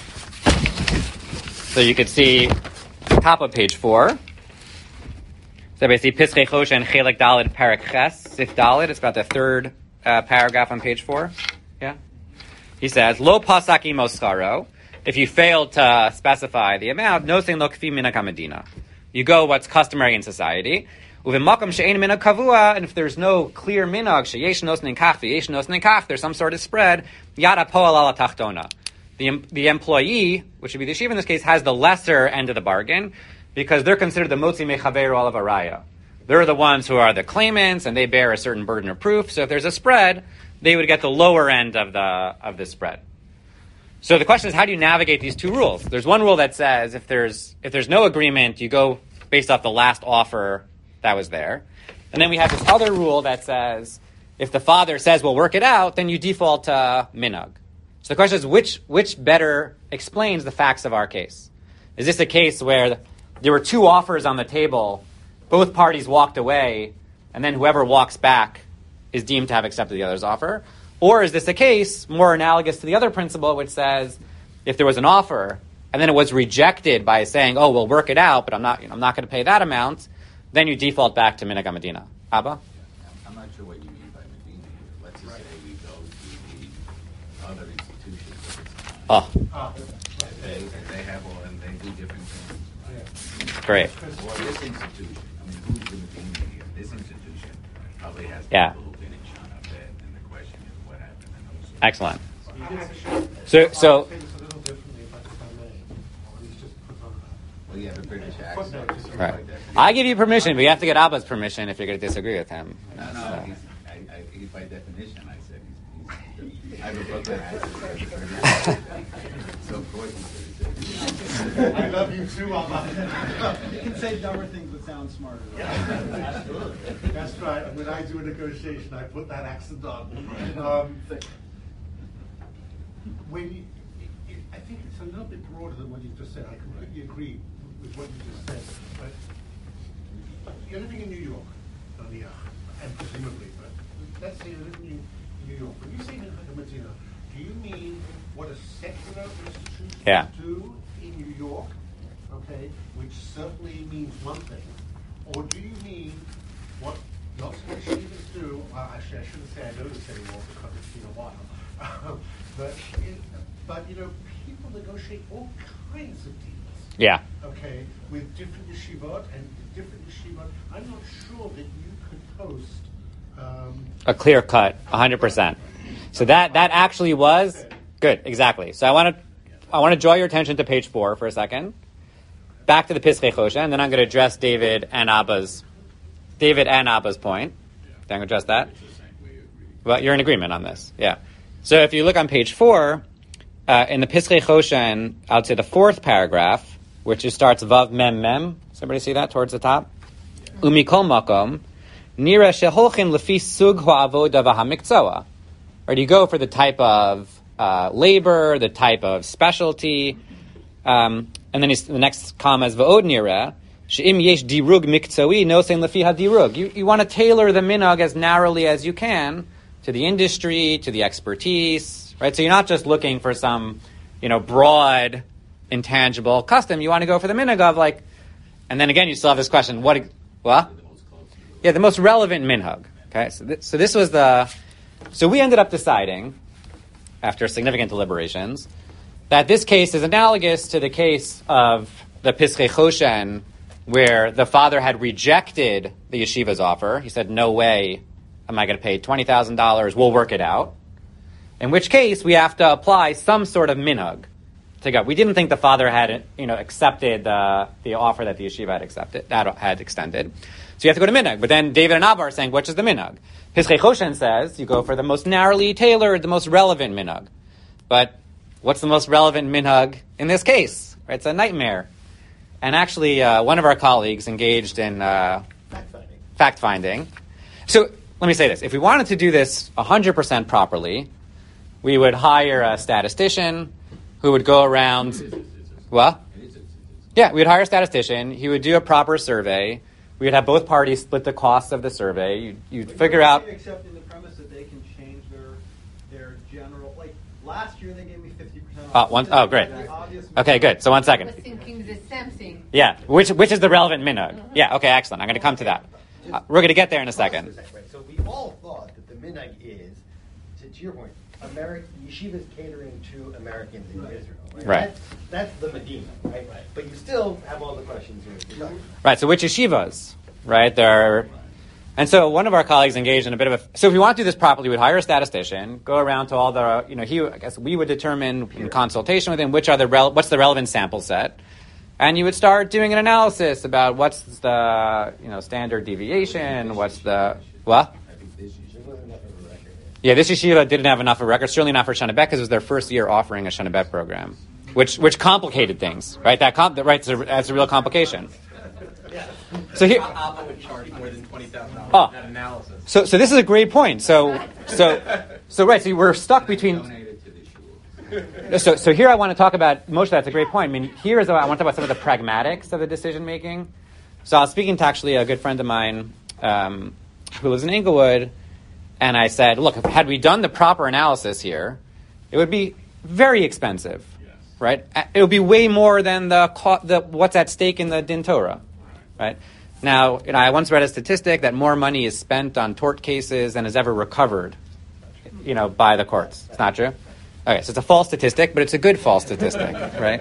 So you could see top of page 4. So basically, Piskei Choshen Chelek Daled Parak Ches Sif Daled. It's about the third paragraph on page 4. Yeah. He says, Lo pasaki moscharo. If you fail to specify the amount, no saying lo kfi minhag hamadina. You go what's customary in society. Uvemakam she'ein minhag kavua, and if there's no clear minhag, sheyesh nosnin kach, v'yesh nosnin kach, there's some sort of spread, yada poal ala tachtona. The employee, which would be the yeshiva in this case, has the lesser end of the bargain, because they're considered the motzi mechaveru alav araya. They're the ones who are the claimants, and they bear a certain burden of proof. So if there's a spread, they would get the lower end of the spread. So the question is, how do you navigate these two rules? There's one rule that says if there's no agreement, you go based off the last offer that was there. And then we have this other rule that says if the father says we'll work it out, then you default to minhag. So the question is, which better explains the facts of our case? Is this a case where there were two offers on the table, both parties walked away, and then whoever walks back is deemed to have accepted the other's offer? Or is this a case more analogous to the other principle, which says if there was an offer and then it was rejected by saying, "Oh, we'll work it out, but I'm not going to pay that amount," then you default back to minhag hamadina. Abba? I'm not sure what you mean by medina here. Let's just say we go to the other institutions. Oh. They have all, and they do different things. Great. Or this institution. I mean, who's the medina here? This institution probably has Yeah. a little vintage on of it, and the question is what happened in those. Excellent. I So think it's a little differently, if I may. Or at least just put on Well, you have a British accent. Footnote. something right. like that. I give you permission, but you have to get Abba's permission if you're going to disagree with him. No, So. he's by definition, I said he's I have a Brooklyn accent. So of course he's going to say. I love you too, Abba. You can say dumber things but sound smarter. Absolutely. That's right. When I do a negotiation, I put that accent on. I think it's a little bit broader than what you just said. I completely agree with what you just said. But you're living in New York, and presumably, but let's say you're living in New York. When you say minhag hamadina, do you mean what a secular institution do in New York? Okay, which certainly means one thing, or do you mean what lots of yeshivas do? Actually, I shouldn't say I know this anymore because it's been a while. But people negotiate all kinds of deals. Yeah. Okay, with different yeshivot and different yeshivot. I'm not sure that you could post a clear cut, 100%. So that actually was good. Exactly. So I want to draw your attention to page 4 for a second. Back to the Piskei Choshen, and then I'm going to address David and Abba's point. Then I'm going to address that. Well, you're in agreement on this, yeah. So if you look on page 4, in the Piskei Choshen, I would say the 4th paragraph, which starts Vav Mem Mem. Somebody see that towards the top? Umikol makom nira sheholchin lefi sug ha'avoda v'hamiktzoa. Right, you go for the type of labor, the type of specialty. And then the next comma is v'od nira she'im yesh dirug miktzoi nosein lefi hadirug. You want to tailor the minhag as narrowly as you can to the industry, to the expertise, right? So you're not just looking for some, broad, intangible custom. You want to go for the minhag of and then again you still have this question: what? Yeah, the most relevant minhag. Okay, so this was so we ended up deciding, after significant deliberations, that this case is analogous to the case of the Piskei Choshen, where the father had rejected the yeshiva's offer. He said, "No way am I going to pay $20,000. We'll work it out." In which case, we have to apply some sort of minhag to go. We didn't think the father had, accepted the offer that the yeshiva had extended. So you have to go to minhag. But then David and Abba are saying, which is the minhag? Piskei Choshen says you go for the most narrowly tailored, the most relevant minhag. But what's the most relevant minhag in this case? Right? It's a nightmare. And actually, one of our colleagues engaged in fact-finding. So let me say this. If we wanted to do this 100% properly, we would hire a statistician who would go around... What? Yeah, we'd hire a statistician. He would do a proper survey. We would have both parties split the costs of the survey. You'd figure out... Accepting the premise that they can change their general... last year they gave me 50% off. Oh, great. Okay, good. So 1 second. I was thinking the same thing. Yeah, which is the relevant minhag. Yeah, okay, excellent. I'm going to come to that. We're going to get there in a second. So we all thought that the minhag is to your point, yeshivas catering to Americans in Israel. Right. That's the Medina, right? But you still have all the questions you're talking about. Right. So which yeshivas, right? And so one of our colleagues engaged in a bit of a. So if we want to do this properly, we'd hire a statistician, go around to all the. I guess we would determine in consultation with him what's the relevant sample set, and you would start doing an analysis about what's the standard deviation, what's the what. Yeah, this yeshiva didn't have enough of a record, certainly not for Shana Bet, because it was their first year offering a Shana Bet program, which complicated things, right? That's a real complication. Yeah. So here, Alma would charge more than $20,000 Oh. for that analysis. So this is a great point. So we're stuck between. So here I want to talk about Moshe. That's a great point. I mean, I want to talk about some of the pragmatics of the decision making. So I was speaking to actually a good friend of mine who lives in Inglewood. And I said, look, had we done the proper analysis here, it would be very expensive, right? It would be way more than the what's at stake in the Din Torah, right? Now, I once read a statistic that more money is spent on tort cases than is ever recovered, by the courts. It's not true? Okay, so it's a false statistic, but it's a good false statistic, right?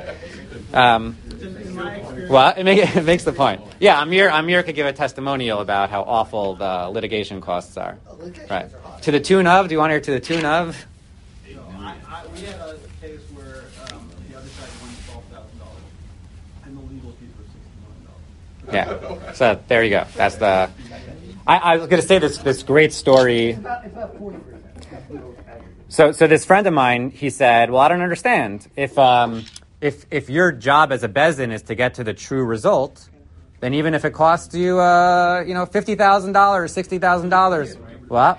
Well, it makes the point. Yeah, Amir could give a testimonial about how awful the litigation costs are. Right. To the tune of? Do you want to hear to the tune of? We had a case where the other side won $12,000, and the legal fees were $60 million. Yeah. So there you go. That's the. I was going to say this great story. It's about 40%. So this friend of mine, he said, "Well, I don't understand. If your job as a bezdin is to get to the true result, then even if it costs you, $50,000, $60,000, what?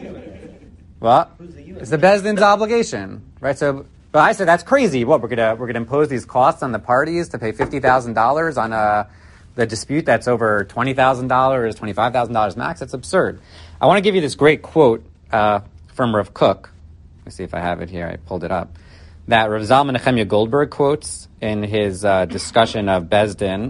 It's the bezdin's obligation, right? So, but I said that's crazy. What we're gonna impose these costs on the parties to pay $50,000 on the dispute that's over $20,000, $25,000 max? That's absurd. I want to give you this great quote from Rav Kook. Let me see if I have it here. I pulled it up. That Rav Zalman Nechemya Goldberg quotes in his discussion of Bezdin.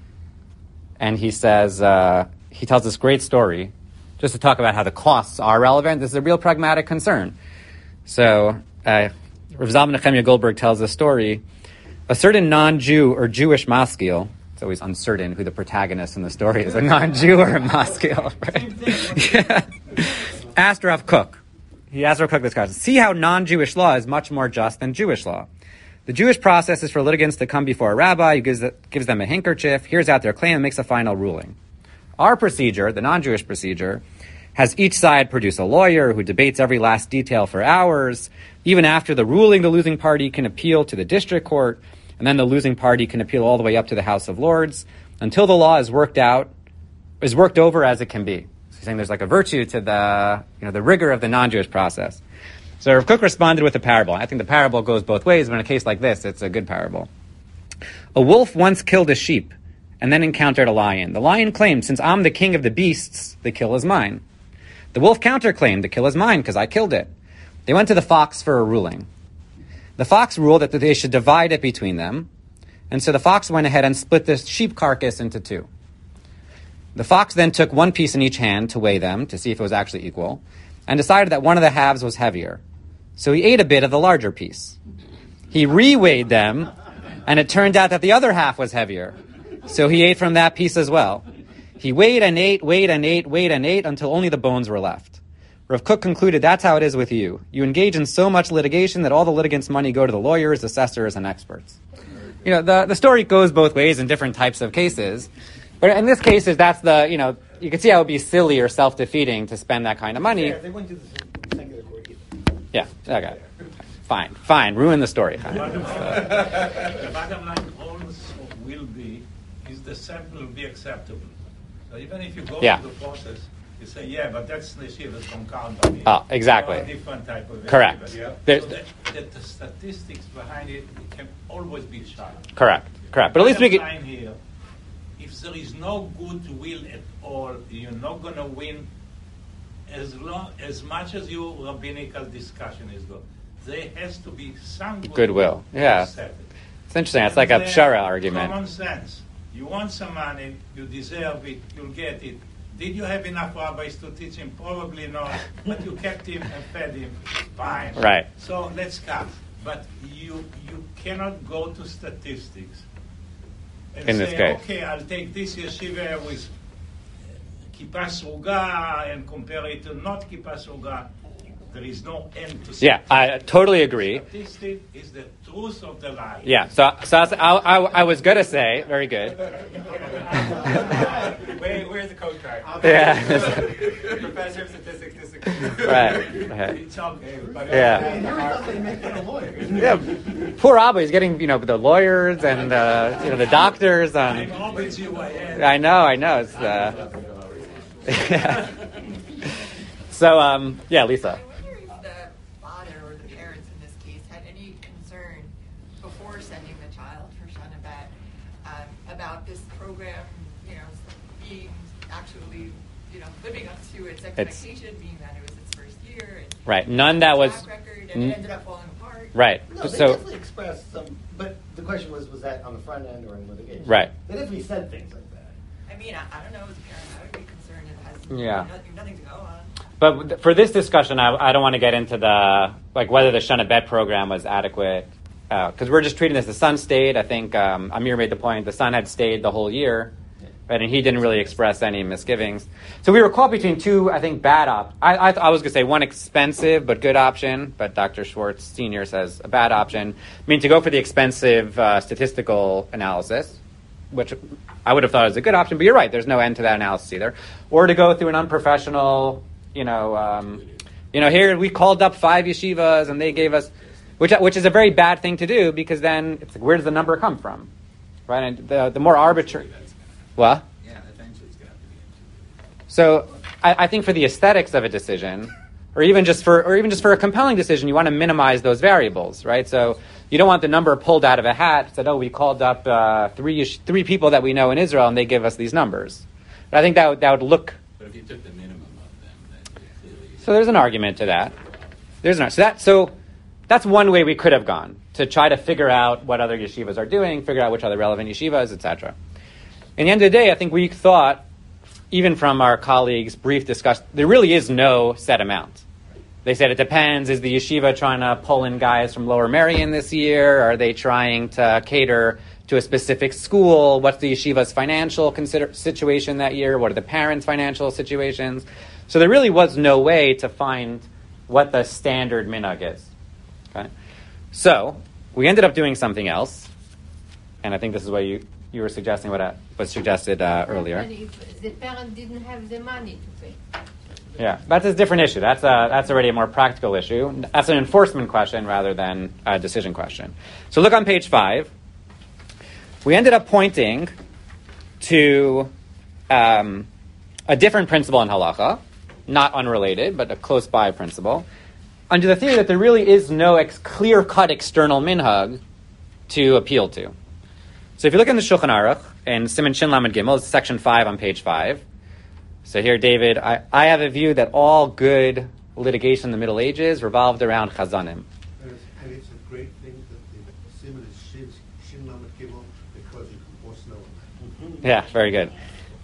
And he says, he tells this great story, just to talk about how the costs are relevant. This is a real pragmatic concern. So, Rav Zalman Nechemya Goldberg tells this story. A certain non-Jew or Jewish maskil, it's always uncertain who the protagonist in the story is, a non-Jew or a maskil, right? Yeah. Asked Rav Kook. He asked Rav Kook this question. See how non-Jewish law is much more just than Jewish law. The Jewish process is for litigants to come before a rabbi who gives them a handkerchief, hears out their claim, and makes a final ruling. Our procedure, the non-Jewish procedure, has each side produce a lawyer who debates every last detail for hours. Even after the ruling, the losing party can appeal to the district court, and then the losing party can appeal all the way up to the House of Lords until the law is worked over as it can be. So he's saying there's like a virtue to the rigor of the non-Jewish process. So Rav Kook responded with a parable. I think the parable goes both ways, but in a case like this, it's a good parable. A wolf once killed a sheep and then encountered a lion. The lion claimed, since I'm the king of the beasts, the kill is mine. The wolf counterclaimed, the kill is mine because I killed it. They went to the fox for a ruling. The fox ruled that they should divide it between them, and so the fox went ahead and split the sheep carcass into two. The fox then took one piece in each hand to weigh them to see if it was actually equal, and decided that one of the halves was heavier. So he ate a bit of the larger piece. He re-weighed them, and it turned out that the other half was heavier. So he ate from that piece as well. He weighed and ate until only the bones were left. Rav Kook concluded that's how it is with you. You engage in so much litigation that all the litigants' money go to the lawyers, assessors, and experts. The story goes both ways in different types of cases. But in this case, that's you can see how it would be silly or self-defeating to spend that kind of money. Yeah, they wouldn't do the singular court either. Yeah, okay. Fine. Ruin the story. The bottom line always will be, is the sample will be acceptable. So even if you go through the process, you say, but that's the yeshivas don't count on it. Oh, exactly. A different type of correct. So the statistics behind it can always be sharp. Correct. But at least we can. Here, if there is no goodwill at all, you're not going to win as much as your rabbinical discussion is good. There has to be some goodwill. Yeah. It's interesting. It's like a pshara argument. Common sense. You want some money, you deserve it, you'll get it. Did you have enough rabbis to teach him? Probably not, but you kept him and fed him. Fine. Right. So let's cut. But you cannot go to statistics and In say, this case. okay, I'll take this yeshiva with kippah sruga and compare it to not kippah sruga. There is no end to Yeah, I totally agree. Statistic is the truth of the life. Yeah, so I was going to say, very good. Where's the code card? Yeah. Professor of statistics disagrees. Right. It's okay. But Yeah, poor Abba, he's getting, the lawyers and, the doctors. I'm always you. I know. It's, yeah. So, Lisa. About this program, being actually, living up to its expectation, being that it was its first year, and right? None that was record, and it ended up falling apart. Right. No, they so definitely expressed some, but the question was that on the front end or in litigation? Right. They definitely said things like that. I mean, I don't know as a parent, I would be concerned it has nothing to go on. But for this discussion, I don't want to get into the whether the Shana Bet program was adequate. Because we're just treating this. The son stayed. I think Amir made the point. The son had stayed the whole year, right? And he didn't really express any misgivings. So we were caught between two, I think, bad I was going to say one expensive but good option, but Dr. Schwartz Sr. says a bad option. I mean, to go for the expensive statistical analysis, which I would have thought was a good option, but you're right. There's no end to that analysis either. Or to go through an unprofessional, here we called up 5 yeshivas and they gave us. Which is a very bad thing to do because then it's where does the number come from, right? And the more arbitrary. What? Yeah, eventually it's going to have to be. So I think for the aesthetics of a decision, or even just for a compelling decision, you want to minimize those variables, right? So you don't want the number pulled out of a hat. Said, we called up three people that we know in Israel and they give us these numbers. But I think that would look. But if you took the minimum of them, then clearly. So there's an argument to that. That's one way we could have gone, to try to figure out what other yeshivas are doing, figure out which are the relevant yeshivas, etc. In the end of the day, I think we thought, even from our colleagues' brief discussion, there really is no set amount. They said it depends. Is the yeshiva trying to pull in guys from Lower Merion this year? Are they trying to cater to a specific school? What's the yeshiva's financial situation that year? What are the parents' financial situations? So there really was no way to find what the standard minhag is. Okay, so we ended up doing something else, and I think this is what you were suggesting. What was suggested earlier. If the parent didn't have the money to pay. Yeah, that's a different issue. That's already a more practical issue. That's an enforcement question rather than a decision question. So look on page 5. We ended up pointing to a different principle in halacha, not unrelated, but a close by principle, under the theory that there really is no clear-cut external minhag to appeal to. So if you look in the Shulchan Aruch, in Siman Shin Lamed Gimel, it's section 5 on page 5. So here, David, I have a view that all good litigation in the Middle Ages revolved around chazanim. And it's a great thing that the Siman is Shin Lamed Gimel because you can pour snow on that. Yeah, very good.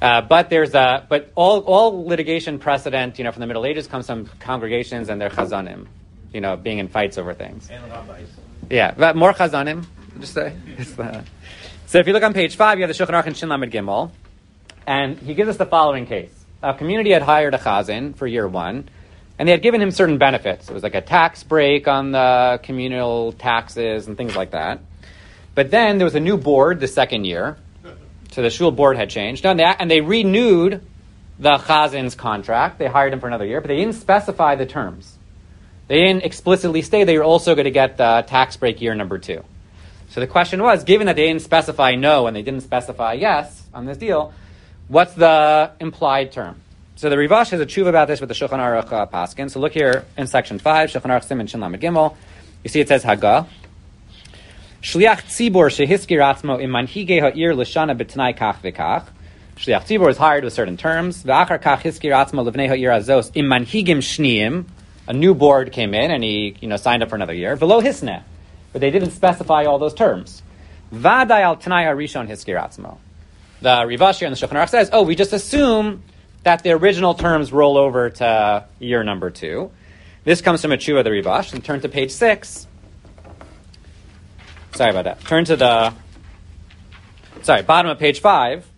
But all litigation precedent, from the Middle Ages comes from congregations and their chazanim, being in fights over things. And rabbis. Yeah, but more chazanim. Just say. So if you look on page 5, you have the Shulchan Aruch and Shin Lamed Gimel, and he gives us the following case: a community had hired a chazan for year 1, and they had given him certain benefits. It was like a tax break on the communal taxes and things like that. But then there was a new board the second year. So the shul board had changed, and they renewed the chazan's contract. They hired him for another year, but they didn't specify the terms. They didn't explicitly say they were also going to get the tax break year number 2. So the question was, given that they didn't specify no and they didn't specify yes on this deal, what's the implied term? So the Rivash has a tshuva about this with the Shulchan Aruch paskin. So look here in section 5, Shulchan Aruch Siman Shin Lamed Gimel. You see it says Haggah. Shliach tzibor shehiskir atzmo im manhigei ha'ir l'shana b'tnai kach v'kach. Shliach tzibor is hired with certain terms. V'achar kach hiskir atzmo l'vnei ha'ir azos im manhigim shniyim. A new board came in and he, signed up for another year. V'lo hisneh, but they didn't specify all those terms. V'adai al tnai ha'rishon hiskir atzmo. The Rivash here in the Shulchan Aruch says, we just assume that the original terms roll over to year number 2. This comes from a tshuva of the Rivash. And turn to page 6. Sorry about that. Turn to the bottom of page 5.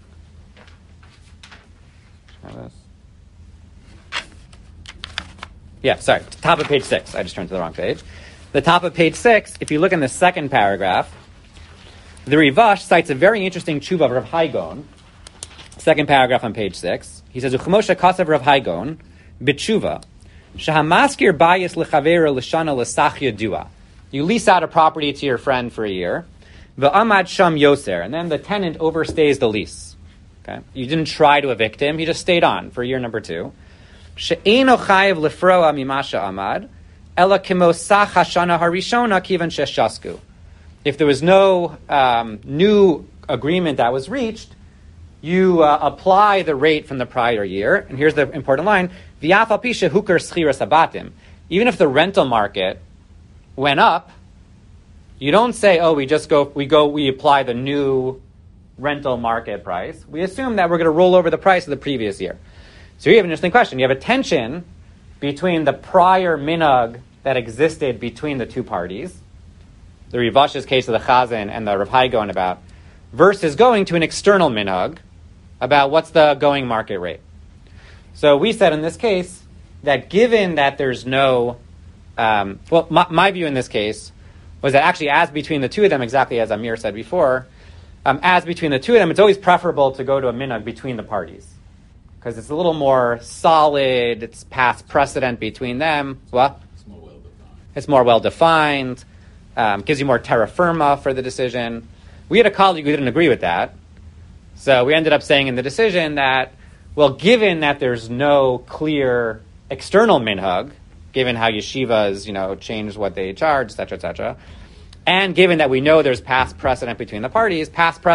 Yeah, sorry, top of page 6. I just turned to the wrong page. The top of page 6, if you look in the second paragraph, the Rivash cites a very interesting tshuva of Rav Haigon. Second paragraph on page 6. He says, Uchmoshe kasav Rav Haigon, b'tshuva, shehamaskir bayis l'chavera l'shana l'sach yadua. You lease out a property to your friend for a year, v'amad sham yoser, and then the tenant overstays the lease. Okay, you didn't try to evict him; he just stayed on for year number 2. She'eino chayev lefroa mimasha amad, ela kimosach hashana harishona kivan sheshasku. If there was no new agreement that was reached, you apply the rate from the prior year. And here's the important line: v'yafal pisha hukar schiras abatim. Even if the rental market went up, you don't say, "Oh, we apply the new rental market price." We assume that we're going to roll over the price of the previous year. So you have an interesting question. You have a tension between the prior minhag that existed between the two parties, the Rivash's case of the Chazan and the Rav Haigon about, versus going to an external minhag about what's the going market rate. So we said in this case that given that there's no, my view in this case was that actually as between the two of them, exactly as Amir said before, as between the two of them, it's always preferable to go to a minhag between the parties. Because it's a little more solid, it's past precedent between them. What? It's more well-defined, gives you more terra firma for the decision. We had a colleague who didn't agree with that. So we ended up saying in the decision that, well, given that there's no clear external minhag, given how yeshivas, change what they charge, et cetera, and given that we know there's past precedent between the parties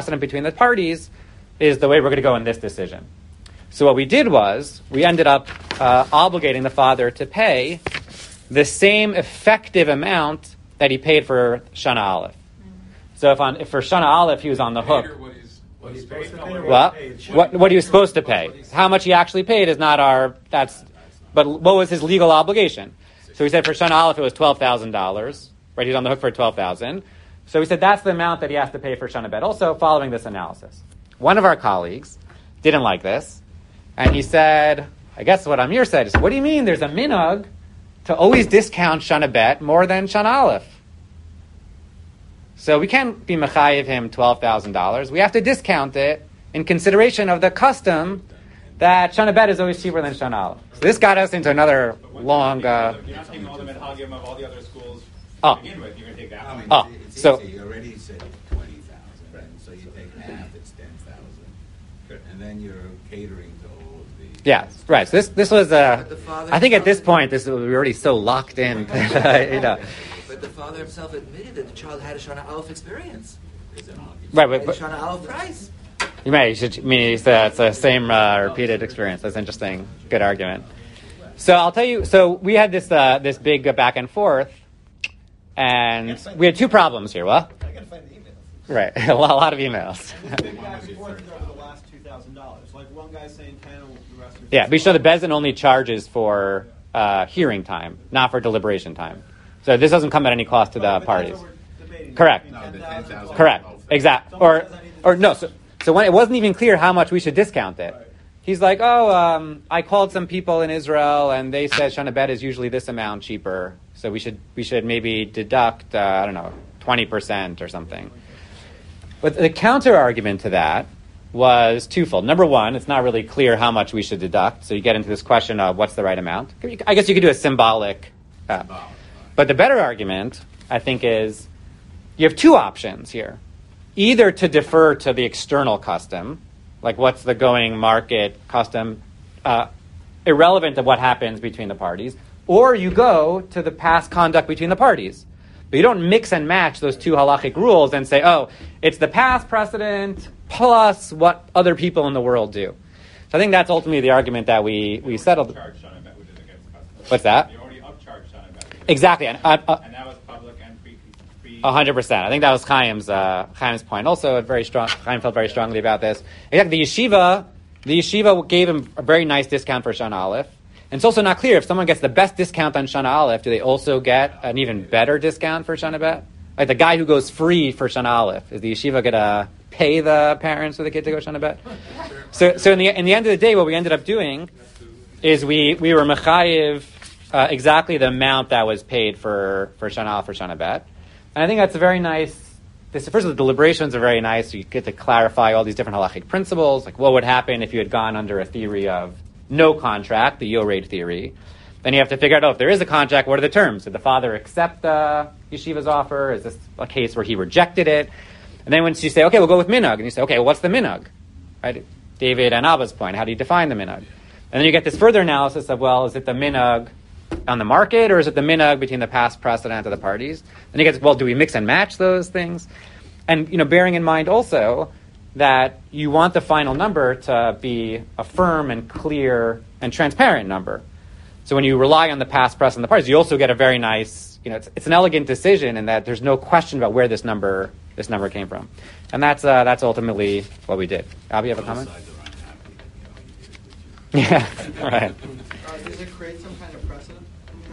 is the way we're going to go in this decision. So what we did was, we ended up obligating the father to pay the same effective amount that he paid for Shana Aleph. So if for Shana Aleph he was on the hook, what he was supposed to pay. How much he actually paid is not but what was his legal obligation? So we said for Shana Aleph it was $12,000, right? He's on the hook for $12,000. So we said that's the amount that he has to pay for Shana Bet. Also, following this analysis, one of our colleagues didn't like this. And he said, I guess what Amir said is, what do you mean there's a minhag to always discount Shana Bet more than Shana Aleph? So we can't be mechayev him $12,000. We have to discount it in consideration of the custom that Shana Bet is always cheaper than Shana Aleph. So this got us into another long... You're not taking all the minhagim of all the other schools to begin with. You're going to take that one. So you already said 20,000, right? So you take half, it's 10,000. And then you're catering to all of the... Yeah, right. So this was I think at this point, we were already so locked in. But the father himself admitted that the child had a Shana Aleph experience. Right, but Shana Aleph price. It's the same repeated experience. That's interesting. Good argument. So I'll tell you. So we had this big back and forth, and we had two problems here. What? I gotta find the emails. Right, a lot of emails. Big back and forth over the last $2,000. Like one guy saying 10, the rest. Yeah, but the Bezdin only charges for hearing time, not for deliberation time. So this doesn't come at any cost to the parties. Correct. No, the 10,000. Correct. Exactly. Or no. So when it wasn't even clear how much we should discount it. He's like, I called some people in Israel and they said Shana Bet is usually this amount cheaper, so we should maybe deduct 20% or something. But the counter argument to that was twofold. Number one, it's not really clear how much we should deduct, so you get into this question of what's the right amount. I guess you could do a symbolic. But the better argument, I think, is you have two options here. Either to defer to the external custom, like what's the going market custom, irrelevant of what happens between the parties, or you go to the past conduct between the parties. But you don't mix and match those two halachic rules and say, it's the past precedent plus what other people in the world do. So I think that's ultimately the argument that we settled. What's that? You already upcharged Shana Bet. Exactly. And that was public and free. 100%. I think that was Chaim's point. Also, Chaim felt very strongly about this. Exactly. The yeshiva the yeshiva gave him a very nice discount for Shana Aleph. And it's also not clear if someone gets the best discount on Shana Aleph, do they also get an even better discount for Shana Bet? Like the guy who goes free for Shana Aleph, is the yeshiva going to pay the parents for the kid to go Shana Bet? So in the end of the day, what we ended up doing is we were mechayiv exactly the amount that was paid for Shana Aleph for Shana Bet. And I think that's a very nice. First of all, the deliberations are very nice. You get to clarify all these different halachic principles, like what would happen if you had gone under a theory of no contract, the Yored theory. Then you have to figure out, if there is a contract, what are the terms? Did the father accept the yeshiva's offer? Is this a case where he rejected it? And then once you say, okay, we'll go with minhag, and you say, okay, well, what's the minhag? Right? David and Abba's point, how do you define the minhag? And then you get this further analysis of, well, is it the minhag on the market, or is it the minhag between the past precedent of the parties? Then you get, well, do we mix and match those things? And, bearing in mind also that you want the final number to be a firm and clear and transparent number. So when you rely on the past precedent of the parties, you also get a very nice, it's an elegant decision in that there's no question about where this number came from. And that's ultimately what we did. Abby, you have a comment? Yeah, right. Does it create some kind of precedent?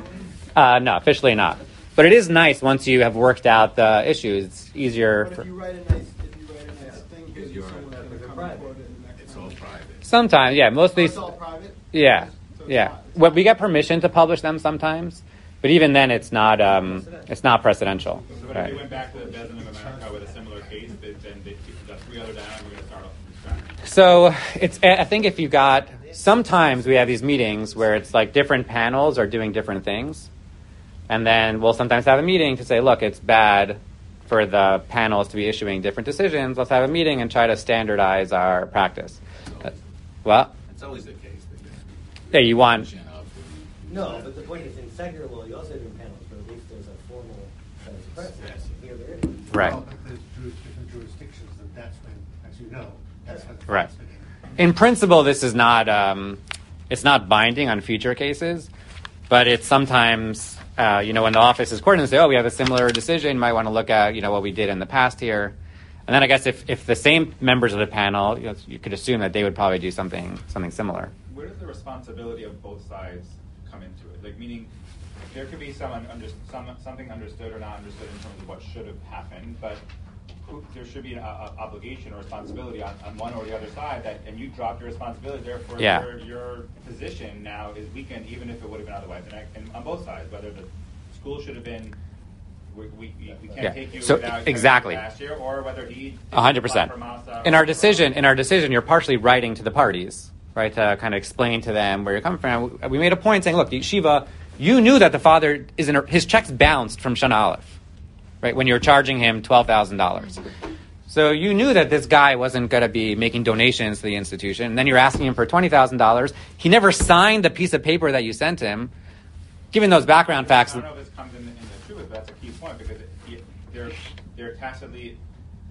No, officially not. But it is nice once you have worked out the issues. It's easier. But if you write a nice thing, someone's going to come and quote it in the next. It's all private. Sometimes, yeah. Most of these. It's all private? Yeah, So yeah. Well, we get permission to publish them sometimes, but even then, it's not precedential. So but if we went back to the Bezdin of America with a similar case, then the three other down, we're going to start off from scratch. So I think if you got, sometimes we have these meetings where it's like different panels are doing different things. And then we'll sometimes have a meeting to say, look, it's bad for the panels to be issuing different decisions. Let's have a meeting and try to standardize our practice. Well, it's always the case. Yeah, you want. No, but the point is, in secular law, you also do panels, but at least there's a formal set of precedents. Here there is. Right. Well, there's different jurisdictions, and that's when, as you know, that's when. Right. In principle, this is not. It's not binding on future cases, but it's sometimes. When the office is coordinated, say, oh, we have a similar decision, you might want to look at, what we did in the past here. And then I guess if the same members of the panel, you could assume that they would probably do something similar. Where does the responsibility of both sides come into it? Like, meaning, there could be something understood or not understood in terms of what should have happened, but there should be an obligation or responsibility on one or the other side, and you dropped your responsibility, therefore your position now is weakened, even if it would have been otherwise. And on both sides, whether the school should have been, we can't take you without exactly last year, or whether he 100%. In our decision, you're partially writing to the parties, right, to kind of explain to them where you're coming from. We made a point saying, look, Shiva, you knew that the father his checks bounced from Shana Aleph. Right, when you're charging him $12,000. So you knew that this guy wasn't going to be making donations to the institution, and then you're asking him for $20,000. He never signed the piece of paper that you sent him. Given those background facts... I don't know if this comes in the truth, but that's a key point, because they're tacitly,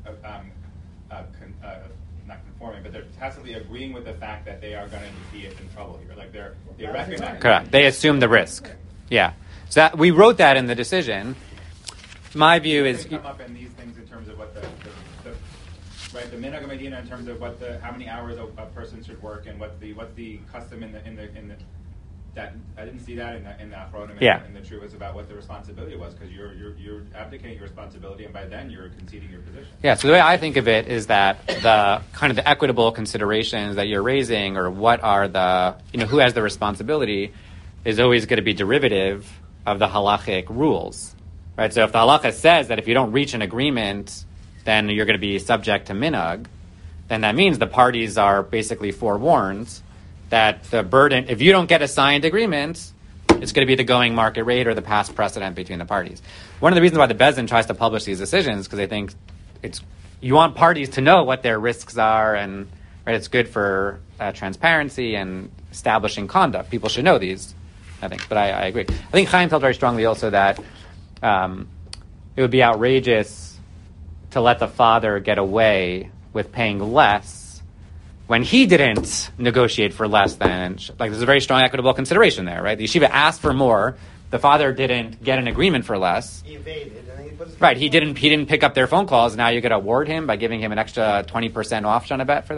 not conforming, but they're tacitly agreeing with the fact that they are going to be in trouble here. Like, they recognize... Correct. They assume the risk. Yeah. So that, we wrote that in the decision. My view is come up in these things in terms of what the minhag medina, in terms of how many hours a person should work, and what's the custom in the that I didn't see that in the Achronim in the Truas about what the responsibility was, because you're abdicating your responsibility, and by then you're conceding your position. Yeah. So the way I think of it is that the kind of the equitable considerations that you're raising, or what are the who has the responsibility, is always going to be derivative of the halachic rules. Right, so if the halacha says that if you don't reach an agreement, then you're going to be subject to minhag, then that means the parties are basically forewarned that the burden, if you don't get a signed agreement, it's going to be the going market rate or the past precedent between the parties. One of the reasons why the Bezdin tries to publish these decisions, because they think you want parties to know what their risks are, and it's good for transparency and establishing conduct. People should know these, I think. But I agree. I think Chaim felt very strongly also that it would be outrageous to let the father get away with paying less when he didn't negotiate for less than, there's a very strong equitable consideration there, right? The yeshiva asked for more. The father didn't get an agreement for less. He evaded. Right, he didn't pick up their phone calls. Now you're going to award him by giving him an extra 20% off Shana Bet for that.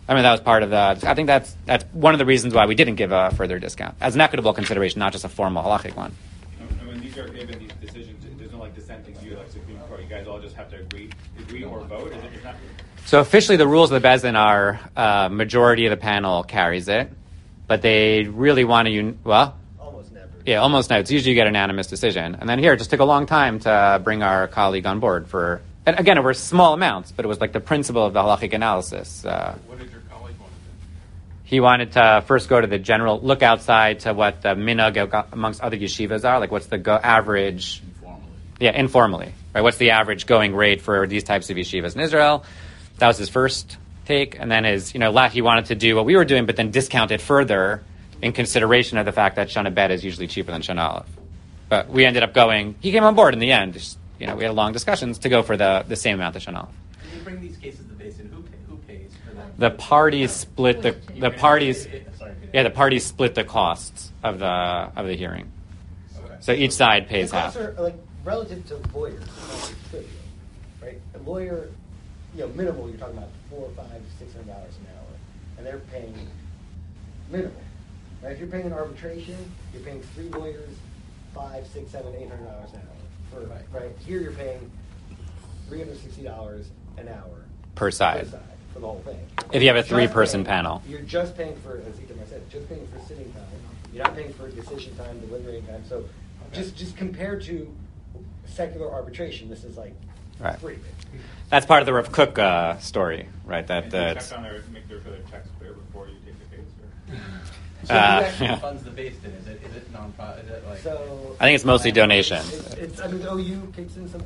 I mean, that was part of the. I think that's one of the reasons why we didn't give a further discount as an equitable consideration, not just a formal halachic one. I mean, these are given these decisions. There's no like dissenting view like Supreme Court. You guys all just have to agree or vote. Is it not? So officially, the rules of the Bezdin are majority of the panel carries it, but they really want to Almost never. Yeah, almost never. It's usually you get an unanimous decision, and then here it just took a long time to bring our colleague on board for. And again, it were small amounts, but it was like the principle of the halachic analysis. What did your colleague want to do? He wanted to first go to the general, look outside to what the minhag amongst other yeshivas are, like what's the average. Informally. Yeah, informally, right? What's the average going rate for these types of yeshivas in Israel? That was his first take, and then he wanted to do what we were doing, but then discount it further in consideration of the fact that Shana Bet is usually cheaper than Shana Aleph. But we ended up going. He came on board in the end. We had long discussions to go for the same amount of Shana Aleph. When you bring these cases to base, and who pays for that? The parties split the parties. Yeah, the parties split the costs of the hearing. Okay. So each side pays The costs half. are like relative to lawyers, right? A lawyer, minimal. You're talking about $400, $500, $600 an hour, and they're paying minimal. Right? If you're paying an arbitration, you're paying 3 lawyers, $500, $600, $700, $800 an hour. Right here, you're paying $360 an hour Per side. for the whole thing. If you have a Just 3-person paying- panel. You're just paying for, as Itamar said, just paying for sitting time. You're not paying for decision time, deliberating time. So just compared to secular arbitration, this is like Right. free. That's part of the Rav Kook story, right? That And you check on their make sure their checks clear before you take the case. Or? So who actually yeah. funds the base then? Is it non-profit? Is it like? So I think it's mostly donation. It's, I mean, OU kicks in some